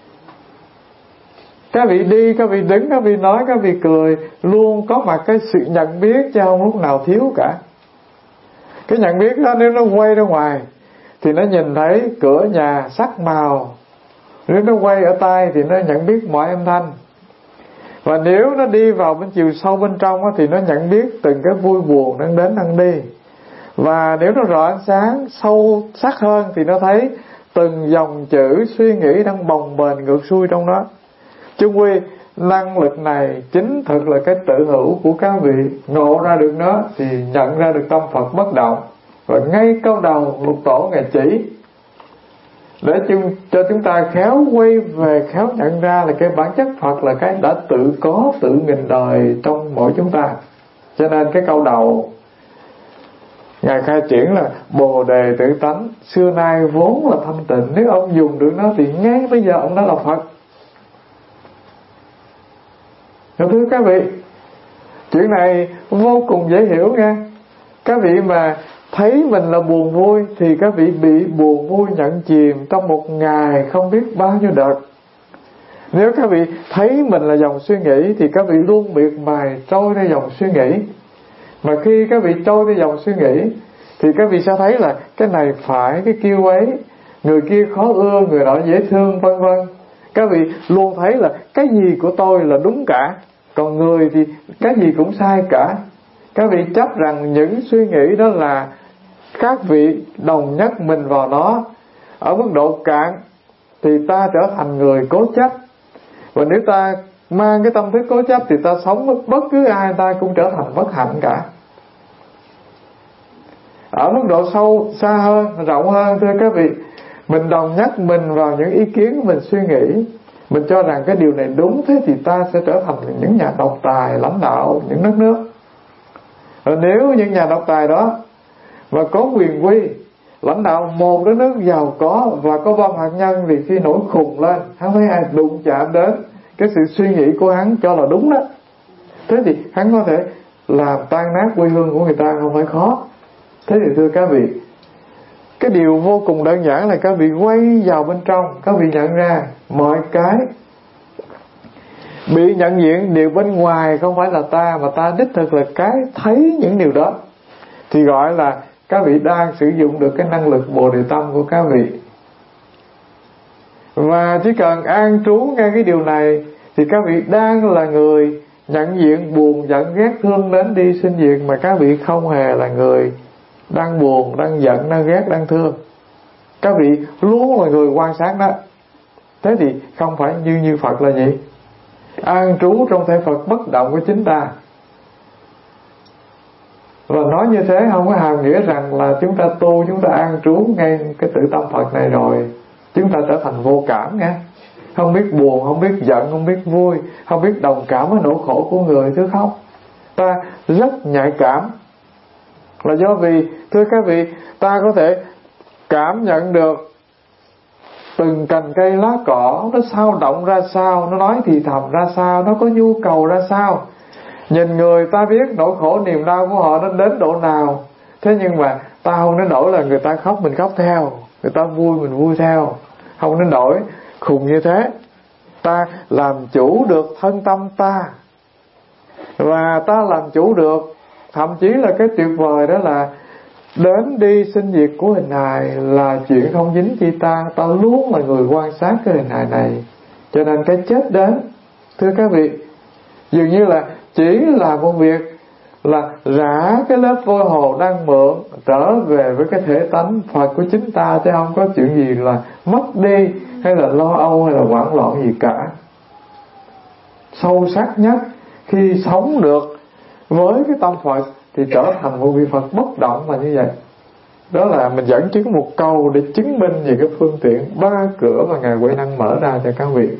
Các vị đi, các vị đứng, các vị nói, các vị cười, luôn có mặt cái sự nhận biết chứ không lúc nào thiếu cả. Cái nhận biết đó nếu nó quay ra ngoài thì nó nhìn thấy cửa nhà sắc màu. Nếu nó quay ở tai thì nó nhận biết mọi âm thanh. Và nếu nó đi vào bên chiều sâu bên trong thì nó nhận biết từng cái vui buồn đang đến đang đi. Và nếu nó rõ ánh sáng sâu sắc hơn thì nó thấy từng dòng chữ suy nghĩ đang bồng bềnh ngược xuôi trong đó. Chung quy năng lực này chính thực là cái tự hữu của các vị. Ngộ ra được nó thì nhận ra được tâm Phật bất động. Và ngay câu đầu Lục Tổ Ngài chỉ để chung, cho chúng ta khéo quay về, khéo nhận ra là cái bản chất Phật là cái đã tự có, tự nghìn đời trong mỗi chúng ta. Cho nên cái câu đầu Ngài khai triển là Bồ Đề Tự Tánh, xưa nay vốn là thanh tịnh. Nếu ông dùng được nó thì ngay bây giờ ông đã là Phật. Thưa các vị, chuyện này vô cùng dễ hiểu nha. Các vị mà thấy mình là buồn vui thì các vị bị buồn vui nhận chìm trong một ngày không biết bao nhiêu đợt. Nếu các vị thấy mình là dòng suy nghĩ thì các vị luôn miệt mài trôi ra dòng suy nghĩ. Mà khi các vị trôi ra dòng suy nghĩ thì các vị sẽ thấy là cái này phải, cái kia ấy, người kia khó ưa, người đó dễ thương, vân vân. Các vị luôn thấy là cái gì của tôi là đúng cả, còn người thì cái gì cũng sai cả. Các vị chấp rằng những suy nghĩ đó là các vị đồng nhất mình vào nó. Ở mức độ cạn thì ta trở thành người cố chấp. Và nếu ta mang cái tâm thức cố chấp thì ta sống với bất cứ ai ta cũng trở thành bất hạnh cả. Ở mức độ sâu xa hơn, rộng hơn, thưa các vị, mình đồng nhất mình vào những ý kiến mình suy nghĩ, mình cho rằng cái điều này đúng, thế thì ta sẽ trở thành những nhà độc tài lãnh đạo những đất nước. Rồi nếu những nhà độc tài đó mà có quyền quy lãnh đạo một đất nước giàu có và có bom hạt nhân, thì khi nổi khùng lên, hắn thấy ai đụng chạm đến cái sự suy nghĩ của hắn cho là đúng đó, thế thì hắn có thể làm tan nát quê hương của người ta, không phải khó. Thế thì thưa các vị, cái điều vô cùng đơn giản là các vị quay vào bên trong, các vị nhận ra mọi cái bị nhận diện điều bên ngoài không phải là ta, mà ta đích thực là cái thấy những điều đó, thì gọi là các vị đang sử dụng được cái năng lực Bồ Đề Tâm của các vị. Và chỉ cần an trú ngay cái điều này thì các vị đang là người nhận diện buồn, giận, ghét, thương đến đi sinh diệt, mà các vị không hề là người đang buồn, đang giận, đang ghét, đang thương. Các vị luôn là người quan sát đó. Thế thì không phải như như Phật là gì? An trú trong thể Phật bất động của chính ta. Và nói như thế không có hàm nghĩa rằng là chúng ta tu, chúng ta an trú ngay cái tự tâm Phật này rồi chúng ta trở thành vô cảm nha. Không biết buồn, không biết giận, không biết vui, không biết đồng cảm với nỗi khổ của người, thứ không. Ta rất nhạy cảm. Là do vì, thưa các vị, ta có thể cảm nhận được từng cành cây lá cỏ nó sao động ra sao, nó nói thì thầm ra sao, nó có nhu cầu ra sao. Nhìn người ta biết nỗi khổ niềm đau của họ nó đến độ nào. Thế nhưng mà ta không đến nỗi là người ta khóc mình khóc theo, người ta vui mình vui theo, không đến nỗi khùng như thế. Ta làm chủ được thân tâm ta, và ta làm chủ được, thậm chí là cái tuyệt vời đó là đến đi sinh diệt của hình hài là chuyện không dính chi ta. Ta luôn là người quan sát cái hình hài này. Cho nên cái chết đến, thưa các vị, dường như là chỉ là một việc là rã cái lớp vôi hồ đang mượn trở về với cái thể tánh Phật của chính ta, chứ không có chuyện gì là mất đi hay là lo âu hay là hoảng loạn gì cả. Sâu sắc nhất khi sống được với cái tâm Phật thì trở thành một vị Phật bất động là như vậy. Đó là mình dẫn chứng một câu để chứng minh về cái phương tiện ba cửa mà Ngài Huệ Năng mở ra cho các vị.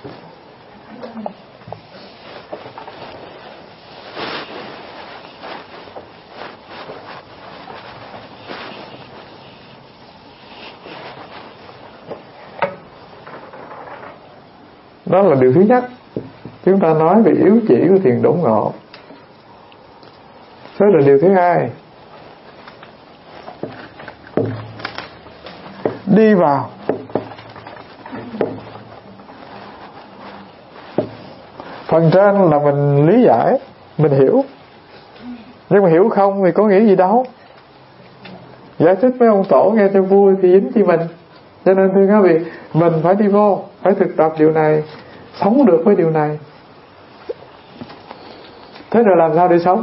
Đó là điều thứ nhất. Chúng ta nói về yếu chỉ của thiền đốn ngộ. Đó là điều thứ hai. Đi vào. Phần trên là mình lý giải, mình hiểu. Nhưng mà hiểu không thì có nghĩa gì đâu. Giải thích với ông tổ nghe cho vui thì dính chi mình. Cho nên thưa các vị, mình phải đi vô, phải thực tập điều này, sống được với điều này. Thế rồi làm sao để sống?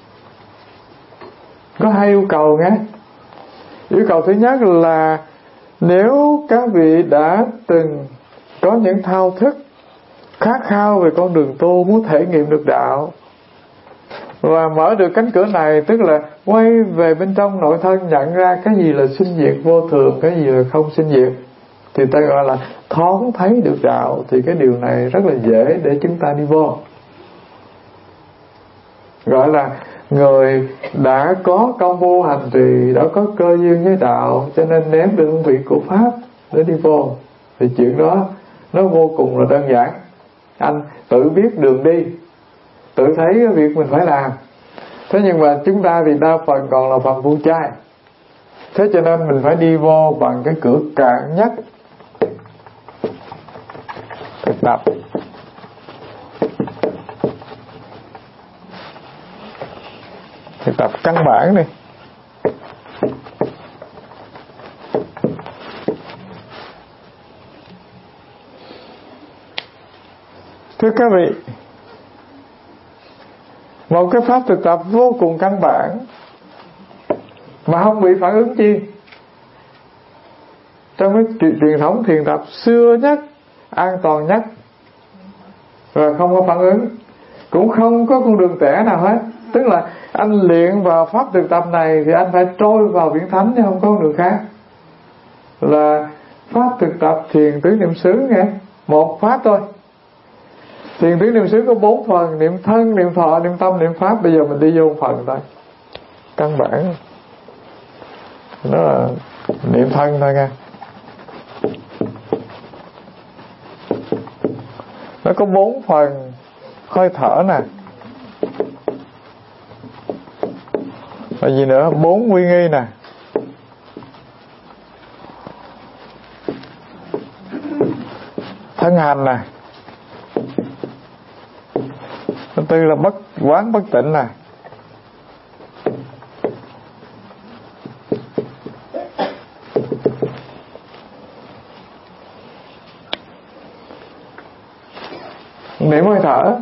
Có hai yêu cầu nghe. Yêu cầu thứ nhất là nếu các vị đã từng có những thao thức khát khao về con đường tu, muốn thể nghiệm được đạo và mở được cánh cửa này, tức là quay về bên trong nội thân, nhận ra cái gì là sinh diệt vô thường, cái gì là không sinh diệt, thì ta gọi là thoáng thấy được đạo. Thì cái điều này rất là dễ để chúng ta đi vô, gọi là người đã có công vô hành trì, đã có cơ duyên với đạo, cho nên nếm được hương vị của pháp để đi vô. Thì chuyện đó nó vô cùng là đơn giản. Anh tự biết đường đi, tự thấy cái việc mình phải làm. Thế nhưng mà chúng ta thì đa phần còn là phần vu chai. Thế cho nên mình phải đi vô bằng cái cửa cạn nhất, thực tập. Thực tập căn bản đi. Thưa các vị, một cái pháp thực tập vô cùng căn bản mà không bị phản ứng chi. Trong cái truyền thống thiền tập xưa nhất, an toàn nhất, và không có phản ứng, cũng không có con đường tẻ nào hết. Tức là anh luyện vào pháp thực tập này thì anh phải trôi vào viễn thánh, chứ không có con đường khác. Là pháp thực tập thiền tứ niệm xứ nghe, một pháp thôi. Thiền tứ niệm xứ có bốn phần: niệm thân, niệm thọ, niệm tâm, niệm pháp. Bây giờ mình đi vô một phần thôi, căn bản nó là niệm thân thôi nha. Nó có bốn phần: hơi thở nè, và gì nữa, bốn nguy nghi nè, thân hành nè, thứ tư là bất quán bất tịnh nè, niệm hơi thở.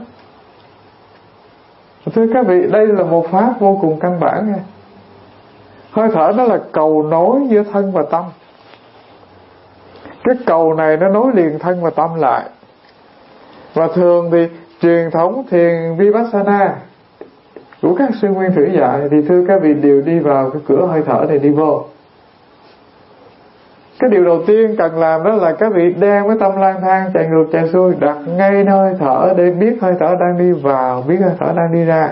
Thưa các vị, đây là một pháp vô cùng căn bản nha. Hơi thở nó là cầu nối giữa thân và tâm. Cái cầu này nó nối liền thân và tâm lại. Và thường thì truyền thống thiền Vipassana của các sư nguyên thủy dạy thì thưa các vị đều đi vào cái cửa hơi thở này đi vô. Cái điều đầu tiên cần làm đó là các vị đem cái tâm lang thang chạy ngược chạy xuôi đặt ngay nơi hơi thở để biết hơi thở đang đi vào, biết hơi thở đang đi ra.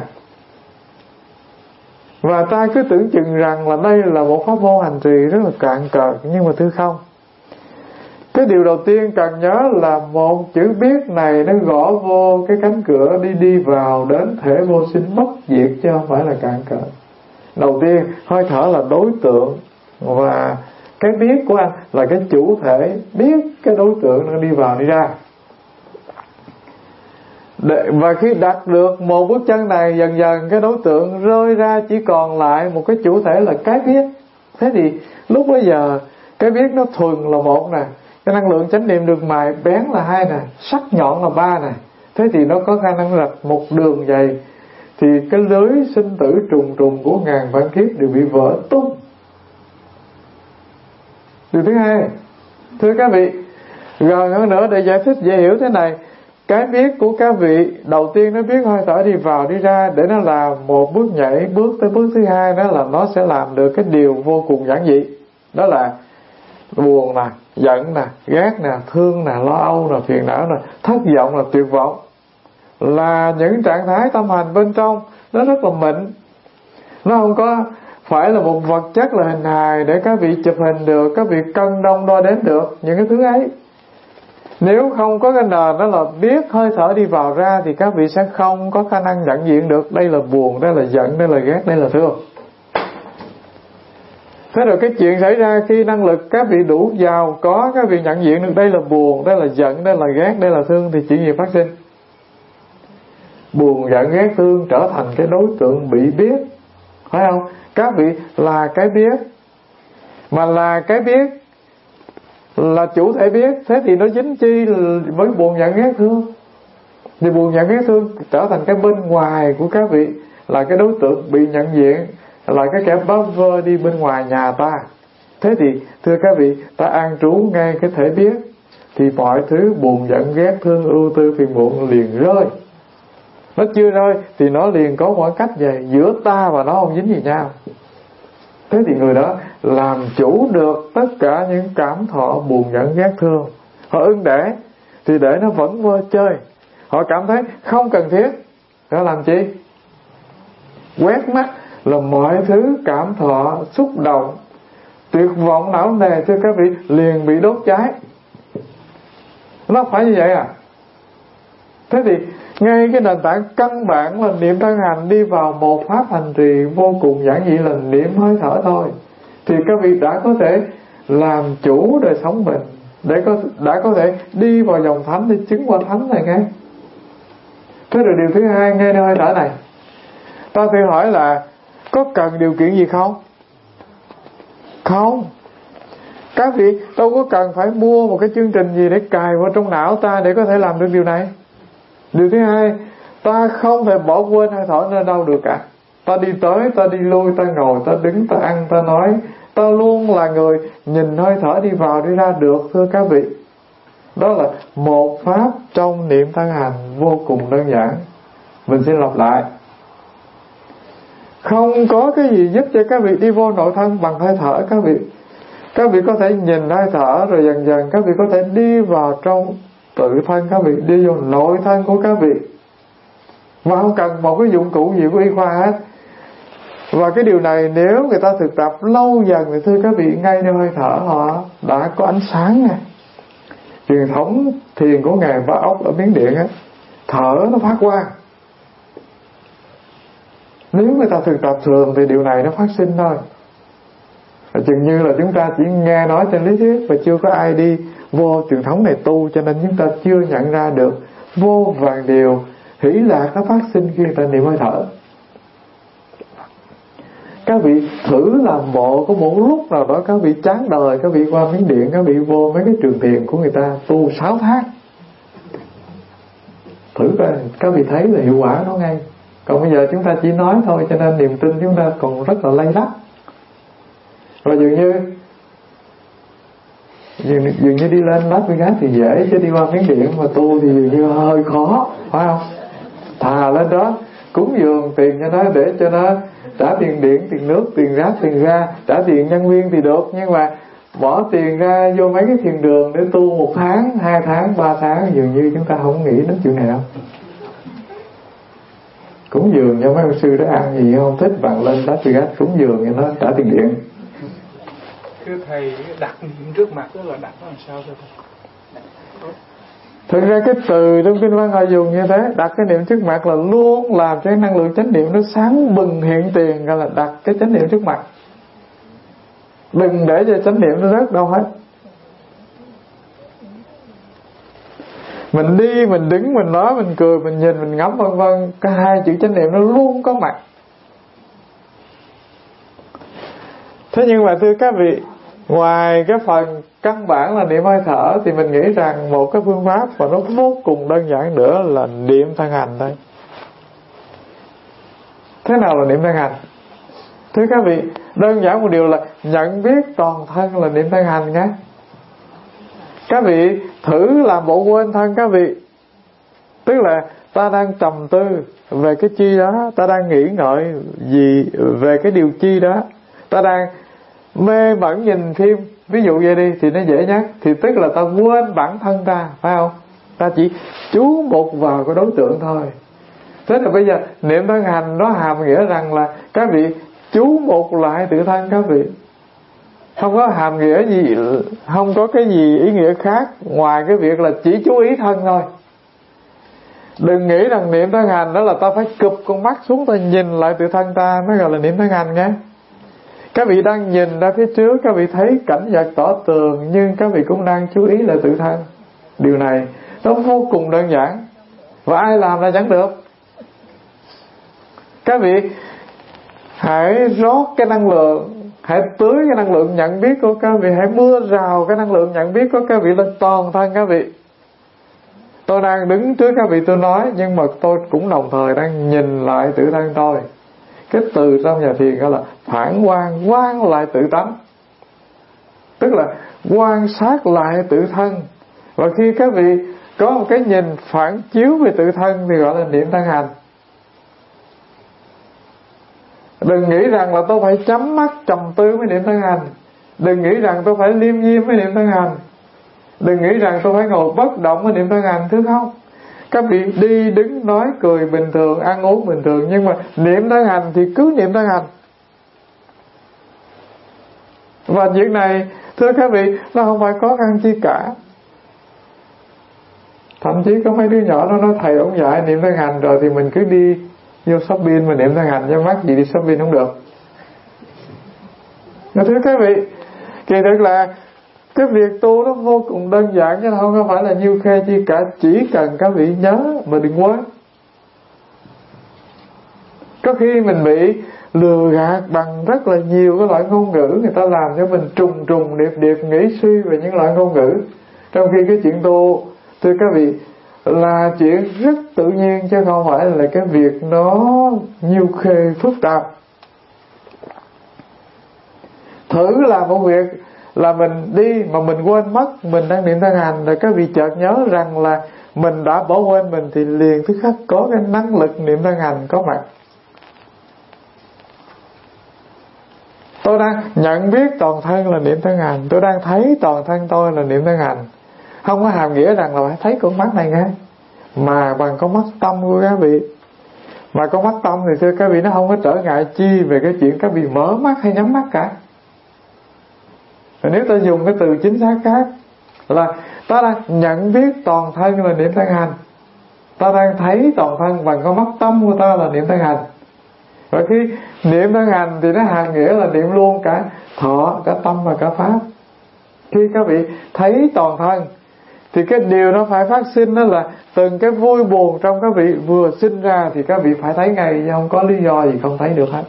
Và ta cứ tưởng chừng rằng là đây là một pháp vô hành trì rất là cạn cợt, nhưng mà thưa không. Cái điều đầu tiên cần nhớ là một chữ biết này nó gõ vô cái cánh cửa đi đi vào đến thể vô sinh bất diệt, chứ không phải là cạn cợt. Đầu tiên hơi thở là đối tượng, và cái biết của anh là cái chủ thể biết cái đối tượng nó đi vào đi ra. Để, và khi đạt được một bước chân này, dần dần cái đối tượng rơi ra chỉ còn lại một cái chủ thể là cái biết. Thế thì lúc bấy giờ cái biết nó thuần là một nè, cái năng lượng chánh niệm được mài bén là hai nè, sắc nhọn là ba nè. Thế thì nó có khả năng rạch một đường dày, thì cái lưới sinh tử trùng trùng của ngàn vạn kiếp đều bị vỡ tung. Điều thứ hai, thưa các vị, gần hơn nữa để giải thích dễ hiểu thế này, cái biết của các vị đầu tiên nó biết hơi thở đi vào đi ra, để nó làm một bước nhảy bước tới bước thứ hai, đó là nó sẽ làm được cái điều vô cùng giản dị, đó là buồn nè, giận nè, ghét nè, thương nè, lo âu nè, phiền não nè, thất vọng là tuyệt vọng, là những trạng thái tâm hành bên trong nó rất là mịn. Nó không có phải là một vật chất là hình hài để các vị chụp hình được, các vị cân đong đo đếm được những cái thứ ấy. Nếu không có cái nền đó là biết hơi thở đi vào ra thì các vị sẽ không có khả năng nhận diện được đây là buồn, đây là giận, đây là ghét, đây là thương. Thế rồi cái chuyện xảy ra khi năng lực các vị đủ giàu có, các vị nhận diện được đây là buồn, đây là giận, đây là ghét, đây là thương, thì chuyện gì phát sinh? Buồn, giận, ghét, thương trở thành cái đối tượng bị biết, phải không? Các vị là cái biết, mà là cái biết, là chủ thể biết. Thế thì nó dính chi với buồn giận ghét thương. Thì buồn giận ghét thương trở thành cái bên ngoài của các vị, là cái đối tượng bị nhận diện, là cái kẻ bám vơ đi bên ngoài nhà ta. Thế thì thưa các vị, ta an trú ngay cái thể biết, thì mọi thứ buồn giận ghét thương ưu tư phiền muộn liền rơi. Nó chưa rơi thì nó liền có khoảng cách về giữa ta và nó, không dính gì nhau. Thế thì người đó làm chủ được tất cả những cảm thọ buồn giận ghét thương. Họ ưng để thì để nó vẫn vơ chơi. Họ cảm thấy không cần thiết, nó làm chi? Quét mắt là mọi thứ cảm thọ xúc động, tuyệt vọng não nề cho các vị liền bị đốt cháy. Nó phải như vậy à? Thế thì ngay cái nền tảng căn bản là niệm thân hành đi vào một pháp hành trì vô cùng giản dị là niệm hơi thở thôi, thì các vị đã có thể làm chủ đời sống mình, để có đã có thể đi vào dòng thánh để chứng qua thánh này ngay. Thế rồi điều thứ hai, nghe nơi hơi thở này, ta thử hỏi là có cần điều kiện gì không? Không. Các vị đâu có cần phải mua một cái chương trình gì để cài vào trong não ta để có thể làm được điều này. Điều thứ hai, ta không thể bỏ quên hơi thở nơi đâu được cả. Ta đi tới, ta đi lui, ta ngồi, ta đứng, ta ăn, ta nói, ta luôn là người nhìn hơi thở đi vào đi ra được, thưa các vị. Đó là một pháp trong niệm thân hành vô cùng đơn giản. Mình xin lặp lại, không có cái gì giúp cho các vị đi vô nội thân bằng hơi thở. Các vị Các vị có thể nhìn hơi thở, rồi dần dần các vị có thể đi vào trong tự thân các vị, đi vào nội thân của các vị, mà không cần một cái dụng cụ gì của y khoa hết. Và cái điều này nếu người ta thực tập lâu dần thì thưa các vị, ngay nơi hơi thở họ đã có ánh sáng nè. Truyền thống thiền của ngài Ba Ốc ở Miến Điện á, thở nó phát quang. Nếu người ta thực tập thường thì điều này nó phát sinh thôi. Chừng như là chúng ta chỉ nghe nói trên lý thuyết và chưa có ai đi vô truyền thống này tu, cho nên chúng ta chưa nhận ra được vô vàn điều hỷ lạc nó phát sinh khi người ta niệm hơi thở. Các vị thử làm bộ có một lúc nào đó các vị chán đời, các vị qua Miến Điện, các vị vô mấy cái trường thiền của người ta tu sáu tháng, thử coi các vị thấy là hiệu quả nó ngay. Còn bây giờ chúng ta chỉ nói thôi, cho nên niềm tin chúng ta còn rất là lay lắt. Và dường như dường, dường như đi lên Las Vegas thì dễ, chứ đi qua Miến Điện mà tu thì dường như hơi khó, phải không? Thà lên đó cúng dường tiền cho nó, để cho nó trả tiền điện, tiền nước, tiền rác, tiền ga, trả tiền nhân viên thì được, nhưng mà bỏ tiền ra vô mấy cái thiền đường để tu một tháng, hai tháng, ba tháng, dường như chúng ta không nghĩ đến chuyện này đâu. Cúng dường cho mấy ông sư đó ăn gì không thích, bạn lên Las Vegas cúng dường cho nó trả tiền điện. Thưa thầy, đặt niệm trước mặt đó là đặt nó làm sao thưa thầy? Thực ra cái từ trong kinh văn họ dùng như thế, đặt cái niệm trước mặt là luôn làm cho cái năng lượng chánh niệm nó sáng bừng hiện tiền, gọi là đặt cái chánh niệm trước mặt. Đừng để cho chánh niệm nó rớt đâu hết. Mình đi, mình đứng, mình nói, mình cười, mình nhìn, mình ngắm vân vân, cái hai chữ chánh niệm nó luôn có mặt. Thế nhưng mà thưa các vị, ngoài cái phần căn bản là niệm hơi thở thì mình nghĩ rằng một cái phương pháp mà nó vô cùng đơn giản nữa là niệm thân hành thôi. Thế nào là niệm thân hành? Thưa các vị, đơn giản một điều là nhận biết toàn thân là niệm thân hành nhé. Các vị thử làm bộ quên thân các vị. Tức là ta đang trầm tư về cái chi đó, ta đang nghĩ ngợi gì về cái điều chi đó, ta đang mê mẩn nhìn phim, ví dụ vậy đi thì nó dễ nhắc, thì tức là ta quên bản thân ta, phải không? Ta chỉ chú mục vào cái đối tượng thôi. Thế là bây giờ niệm thân hành nó hàm nghĩa rằng là các vị chú mục lại tự thân các vị, không có hàm nghĩa gì, không có cái gì ý nghĩa khác ngoài cái việc là chỉ chú ý thân thôi. Đừng nghĩ rằng niệm thân hành đó là ta phải cụp con mắt xuống, ta nhìn lại tự thân ta mới gọi là niệm thân hành nhé. Các vị đang nhìn ra phía trước, các vị thấy cảnh vật tỏ tường, nhưng các vị cũng đang chú ý lại tự thân. Điều này nó vô cùng đơn giản, và ai làm ra chẳng được. Các vị hãy rót cái năng lượng, hãy tưới cái năng lượng nhận biết của các vị, hãy mưa rào cái năng lượng nhận biết của các vị lên toàn thân các vị. Tôi đang đứng trước các vị tôi nói, nhưng mà tôi cũng đồng thời đang nhìn lại tự thân tôi. Cái từ trong nhà thiền gọi là phản quan, quan lại tự tánh, tức là quan sát lại tự thân. Và khi các vị có một cái nhìn phản chiếu về tự thân thì gọi là niệm thân hành. Đừng nghĩ rằng là tôi phải chấm mắt trầm tư mới niệm thân hành. Đừng nghĩ rằng tôi phải liêm diêm mới niệm thân hành. Đừng nghĩ rằng tôi phải ngồi bất động mới niệm thân hành. Thứ không, các vị đi đứng nói cười bình thường, ăn uống bình thường, nhưng mà niệm thân hành thì cứ niệm thân hành. Và chuyện này thưa các vị, nó không phải khó khăn chi cả. Thậm chí có mấy đứa nhỏ nó nói thầy ông dạy niệm thân hành rồi thì mình cứ đi vô shopping mà niệm thân hành, cho mắc gì đi shopping không được. Thưa các vị, kỳ thực là cái việc tu nó vô cùng đơn giản, chứ không có phải là nhiêu khe chi cả. Chỉ cần các vị nhớ mà đừng quên. Có khi mình bị lừa gạt bằng rất là nhiều cái loại ngôn ngữ, người ta làm cho mình trùng trùng điệp điệp nghĩ suy về những loại ngôn ngữ, trong khi cái chuyện tu thưa các vị là chuyện rất tự nhiên, chứ không phải là cái việc nó nhiều khê phức tạp. Thử làm một việc là mình đi mà mình quên mất mình đang niệm thân hành, rồi các vị chợt nhớ rằng là mình đã bỏ quên mình, thì liền tức khắc có cái năng lực niệm thân hành có mặt. Tôi đang nhận biết toàn thân là niệm thân hành, tôi đang thấy toàn thân tôi là niệm thân hành. Không có hàm nghĩa rằng là phải thấy con mắt này ngay, mà bằng con mắt tâm của các vị. Mà con mắt tâm thì thưa các vị, nó không có trở ngại chi về cái chuyện các vị mở mắt hay nhắm mắt cả. Và nếu ta dùng cái từ chính xác khác là ta đang nhận biết toàn thân là niệm thân hành, ta đang thấy toàn thân bằng con mắt tâm của ta là niệm thân hành. Và khi niệm thân hành thì nó hàm nghĩa là niệm luôn cả thọ, cả tâm và cả pháp. Khi các vị thấy toàn thân thì cái điều nó phải phát sinh đó là từng cái vui buồn trong các vị vừa sinh ra thì các vị phải thấy ngay, chứ không có lý do gì không thấy được hết.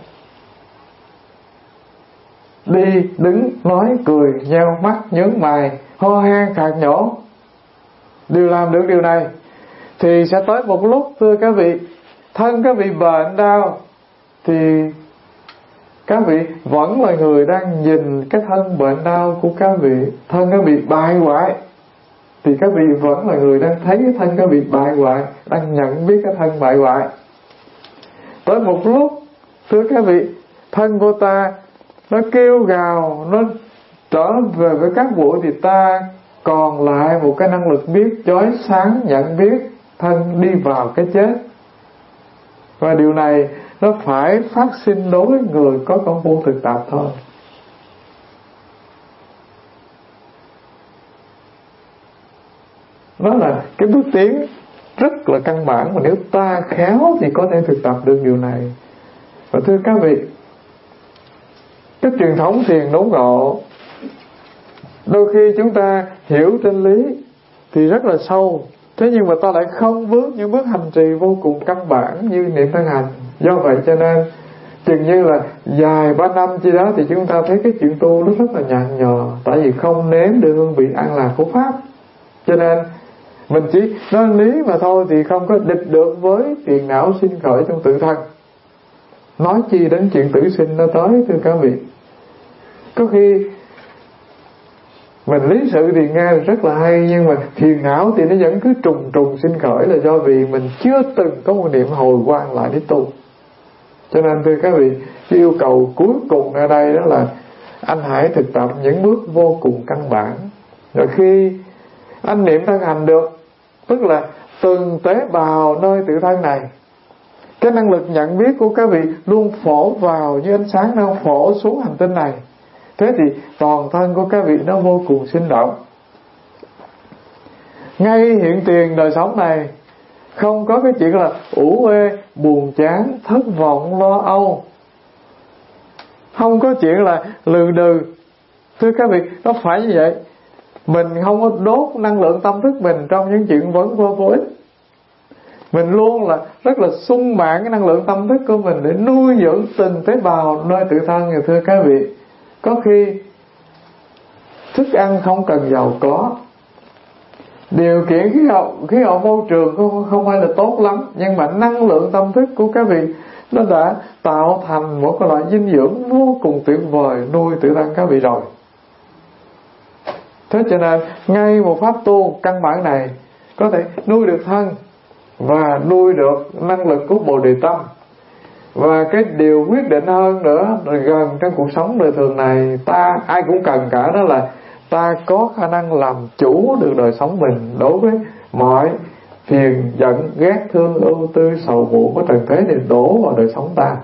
Đi, đứng, nói, cười, nheo mắt, nhướng mày, ho han, khạc nhổ, đều làm được điều này. Thì sẽ tới một lúc thưa các vị, thân các vị bệnh đau thì các vị vẫn là người đang nhìn cái thân bệnh đau của các vị. Thân các vị bại hoại thì các vị vẫn là người đang thấy cái thân các vị bại hoại, đang nhận biết cái thân bại hoại. Tới một lúc thưa các vị, thân của ta nó kêu gào, nó trở về với các bụi, thì ta còn lại một cái năng lực biết chói sáng, nhận biết thân đi vào cái chết. Và điều này nó phải phát sinh đối với người có công phu thực tập thôi. Đó là cái bước tiến rất là căn bản, mà nếu ta khéo thì có thể thực tập được điều này. Và thưa các vị, cái truyền thống thiền đốn ngộ, đôi khi chúng ta hiểu chân lý thì rất là sâu, thế nhưng mà ta lại không bước những bước hành trì vô cùng căn bản như niệm thân hành. Do vậy cho nên chừng như là vài ba năm chi đó thì chúng ta thấy cái chuyện tu nó rất là nhạt nhòa, tại vì không nếm được hương vị an lạc của pháp. Cho nên mình chỉ nói lý mà thôi thì không có địch được với phiền não sinh khởi trong tự thân. Nói chi đến chuyện tử sinh nó tới thưa các vị. Có khi mình lý sự thì nghe rất là hay, nhưng mà phiền não thì nó vẫn cứ trùng trùng sinh khởi, là do vì mình chưa từng có một niệm hồi quang lại để tu. Cho nên thưa các vị, cái yêu cầu cuối cùng ở đây đó là anh hãy thực tập những bước vô cùng căn bản. Rồi khi anh niệm thân hành được, tức là từng tế bào nơi tự thân này, cái năng lực nhận biết của các vị luôn phổ vào như ánh sáng đang phổ xuống hành tinh này. Thế thì toàn thân của các vị nó vô cùng sinh động. Ngay hiện tiền đời sống này không có cái chuyện là ủ ê, buồn chán, thất vọng, lo âu, không có chuyện là lừ đừ. Thưa các vị, nó phải như vậy. Mình không có đốt năng lượng tâm thức mình trong những chuyện vấn vơ vô ích. Mình luôn là rất là sung mãn cái năng lượng tâm thức của mình để nuôi dưỡng từng tế bào nơi tự thân. Thưa các vị, Có khi thức ăn không cần giàu có, điều kiện khí hậu khí hậu môi trường không, không phải là tốt lắm, nhưng mà năng lượng tâm thức của các vị nó đã tạo thành một cái loại dinh dưỡng vô cùng tuyệt vời nuôi tự thân các vị rồi. Thế cho nên ngay một pháp tu căn bản này có thể nuôi được thân và nuôi được năng lực của Bồ Đề Tâm. Và cái điều quyết định hơn nữa là gần trong cuộc sống đời thường này, ta ai cũng cần cả, đó là ta có khả năng làm chủ được đời sống mình đối với mọi phiền giận ghét thương ưu tư sầu muộn của trần thế đều đổ vào đời sống ta.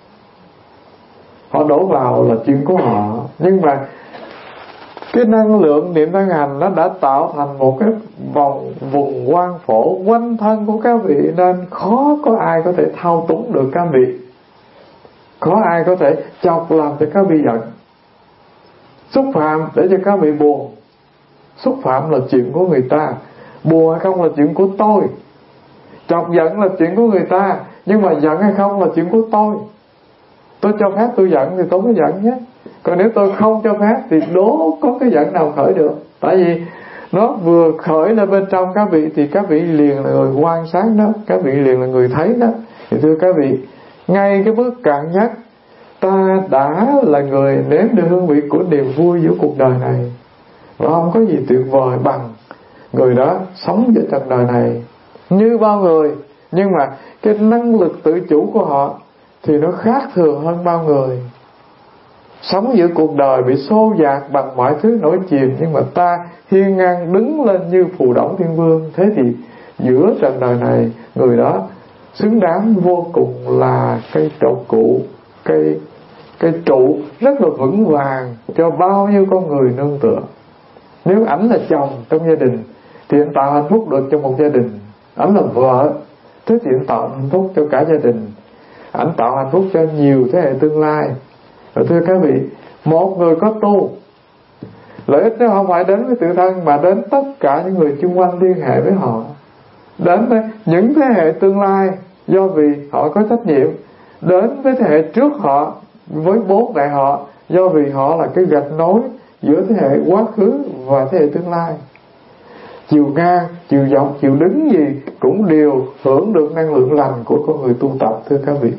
Họ đổ vào là chuyện của họ, nhưng mà cái năng lượng niệm thân hành nó đã tạo thành một cái vòng vùng quang phổ quanh thân của các vị, nên khó có ai có thể thao túng được các vị, khó ai có thể chọc làm cho các vị giận, xúc phạm để cho các vị buồn. Xúc phạm là chuyện của người ta, buồn hay không là chuyện của tôi. Chọc giận là chuyện của người ta, nhưng mà giận hay không là chuyện của tôi. Tôi cho phép tôi giận thì tôi mới giận nhé. Còn nếu tôi không cho phép thì đố có cái giận nào khởi được. Tại vì nó vừa khởi lên bên trong các vị thì các vị liền là người quan sát đó, các vị liền là người thấy đó. Thì thưa các vị, ngay cái bước cạn nhất, ta đã là người nếm được hương vị của niềm vui giữa cuộc đời này. Và không có gì tuyệt vời bằng người đó sống giữa trần đời này như bao người, nhưng mà cái năng lực tự chủ của họ thì nó khác thường hơn bao người. Sống giữa cuộc đời bị xô dạt bằng mọi thứ nổi chìm, nhưng mà ta hiên ngang đứng lên như phù đổng thiên vương. Thế thì giữa trần đời này, người đó xứng đáng vô cùng là cây trụ cụ, cây cây trụ rất là vững vàng cho bao nhiêu con người nương tựa. Nếu ảnh là chồng trong gia đình thì anh tạo hạnh phúc được cho một gia đình. Ảnh là vợ, thế thì anh tạo hạnh phúc cho cả gia đình. Ảnh tạo hạnh phúc cho nhiều thế hệ tương lai. Và thưa các vị, một người có tu, lợi ích nó không phải đến với tự thân mà đến tất cả những người xung quanh liên hệ với họ, đến với những thế hệ tương lai do vì họ có trách nhiệm, đến với thế hệ trước họ với bố mẹ họ do vì họ là cái gạch nối giữa thế hệ quá khứ và thế hệ tương lai. Chiều ngang, chiều dọc, chiều đứng gì cũng đều hưởng được năng lượng lành của con người tu tập. Thưa các vị,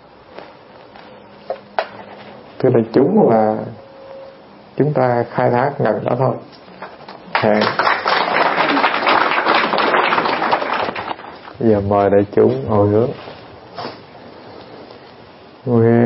thưa đại chúng, là chúng ta khai thác ngần đó thôi. Hẹn. Giờ mời đại chúng hồi hướng. Nguyện